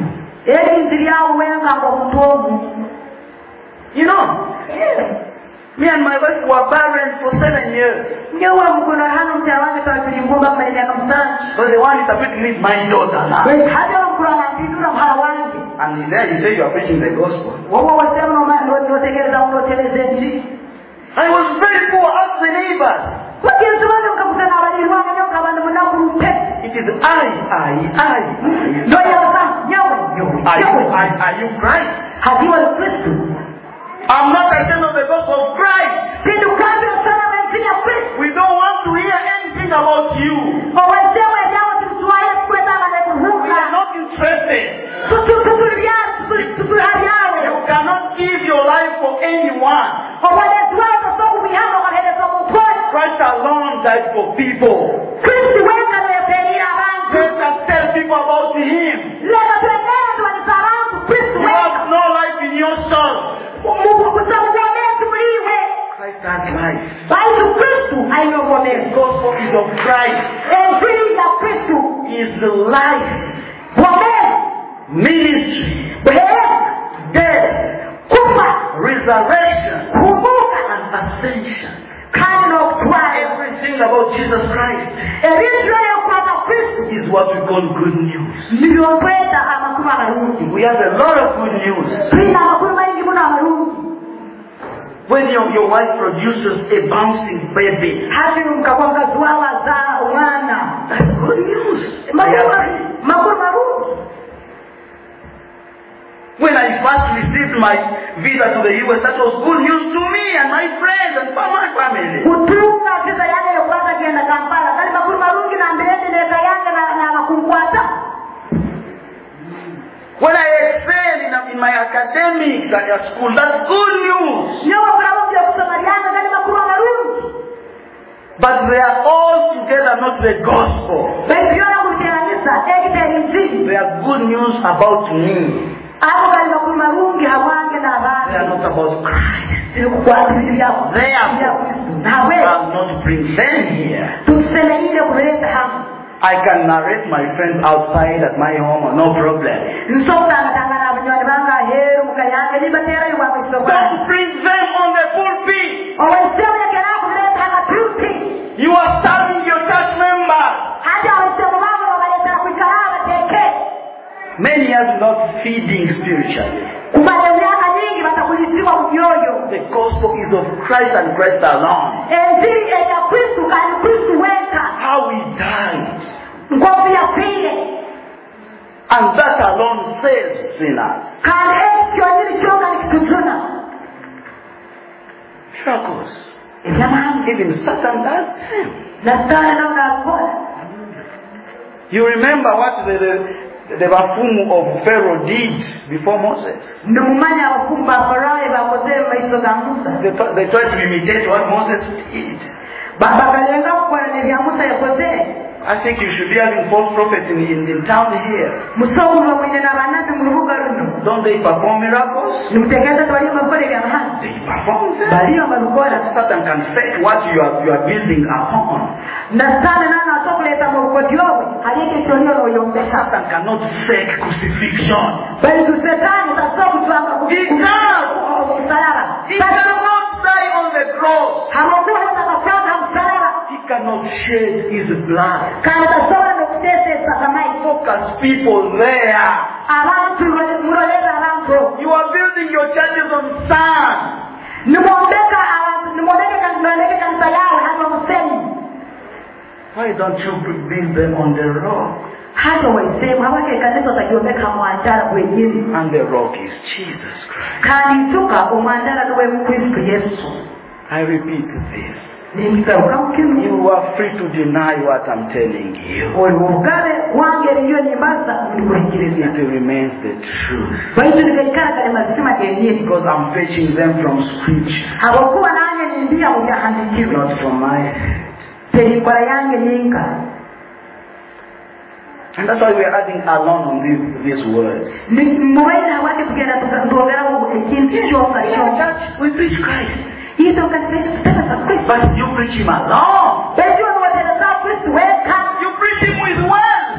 You know, me and my wife were barren for seven years. But the one is affecting me is my daughter now. And there you say you are preaching the gospel. I was very poor, ask the neighbors. It is I, I, I. Are you, are, are you Christ? I'm not ashamed of the gospel of Christ. We don't want to hear anything about you. We are not interested. You cannot give your life for anyone. Christ alone died for people. Let us tell people about Him. You have no life in yourself. Christ has life. The gospel is of Christ. Is the life, ministry, death, resurrection, and ascension. Everything about Jesus Christ is what we call good news. We have a lot of good news. When your, your wife produces a bouncing baby, that's good news. When I first received my visa to the U S, that was good news to me and my friends and for my family. When I excel in, in my academics at school, that's good news. But they are all together not the gospel. They are good news about me. They are not about Christ. Therefore, I will not bring them here. I can narrate my friends outside at my home, no problem. Don't bring them on the pulpit. You are starving your church members. Many years without feeding spiritually. The gospel is of Christ and Christ alone. How He died. And that alone saves sinners. Miracles. Even Satan does them. You remember what the, the, the buffoon of Pharaoh did before Moses? They, th- they tried to imitate what Moses did. I think you should be having false prophets in, in, in town here. Don't they perform miracles? They perform them. Satan can fake what you are, you are building upon. Satan cannot fake crucifixion. He can't. He cannot die on the cross. He cannot shed his blood. Focus people there. You are building your churches on sand. Why don't you build them on the rock? And the rock is Jesus Christ. I repeat this. You are free to deny what I'm telling you. It remains the truth. Because I'm fetching them from Scripture, not from my head. And that's why we are adding alone on these, these words. Church, we preach Christ. But you preach him alone. You preach him with wealth.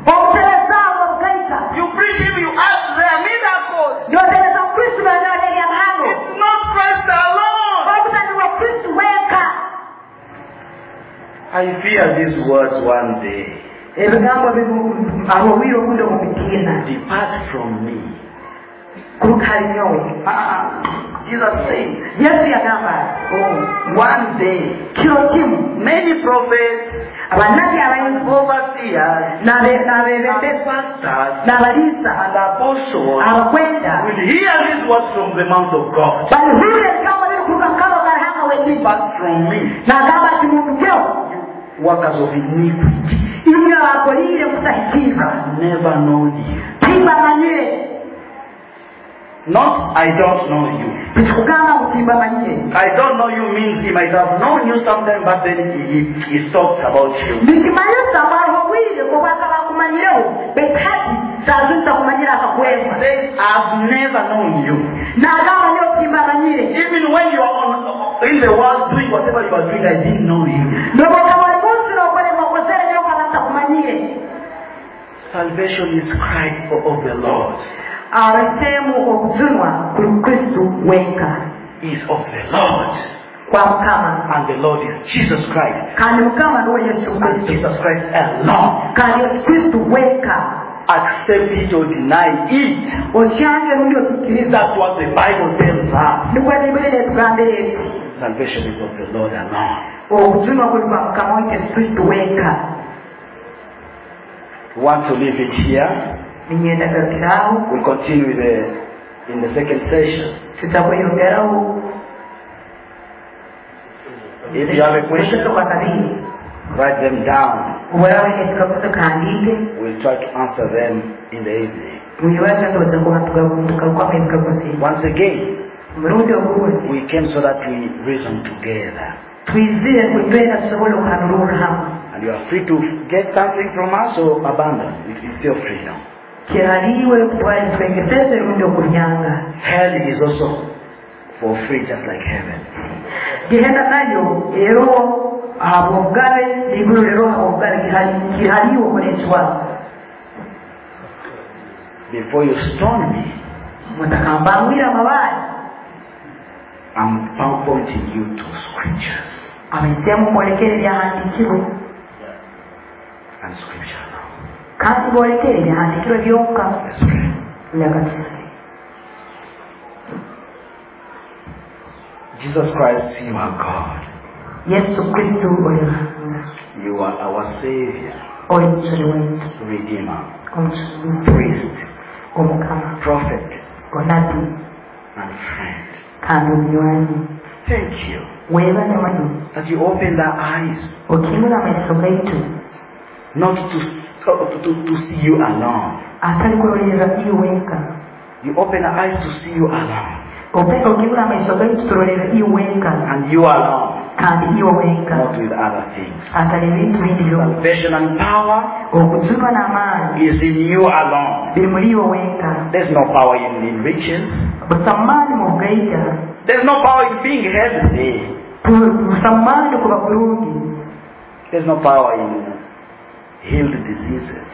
You preach him, you ask their miracles. It's not Christ alone. I fear these words one day. Depart from me. Jesus said, yes, we are oh, one day, many prophets, overseers, pastors, and apostles will hear these words from the mouth of God. Depart from me, workers of iniquity. I've never known you. Not, I don't know you. I don't know you means he might have known you sometime, but then he, he, he talks about you. He says, I've never known you. Even when you are on, in the world doing whatever you are doing, I didn't know you. Salvation is Christ of the Lord. Is of the Lord. And the Lord is Jesus Christ. And Jesus Christ alone. Accept it or deny it. That's what the Bible tells us. Salvation is of the Lord alone. Want to leave it here? We'll continue with the, in the second session. If you have a question, write them down. We'll try to answer them in the evening. Once again, we came so that we reason together. And you are free to get something from us or abandon. It is your freedom. Hell is also for free, just like heaven. Before you stone me, I'm pointing you to Scriptures. And Scripture. Let's pray. Jesus Christ, you are God. You are our Savior, Redeemer. priest, prophet, and friend. Thank you that you opened our eyes not to, to, to, to see you alone. You open our eyes to see you alone. And you alone. Not with other things. Salvation and power is in you alone. There's no power in, in riches. There's no power in being healthy. There's no power in healed diseases.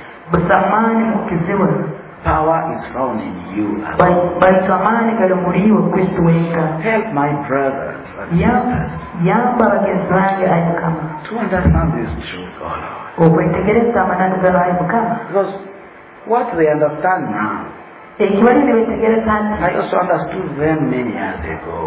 Power is found in you alone. Help my brothers and sisters to understand this truth, oh Lord. Because what they understand now, I also understood them many years ago.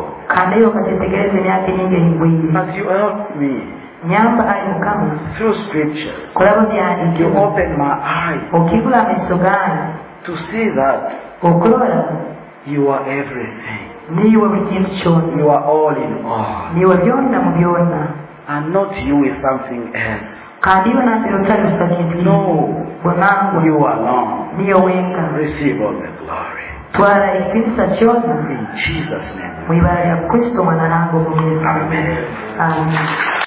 But you helped me through scriptures. You opened my eyes to see that you are everything. You are all in all. And not you with something else. No. You alone. Receive all the glory. In Jesus' name. Amen.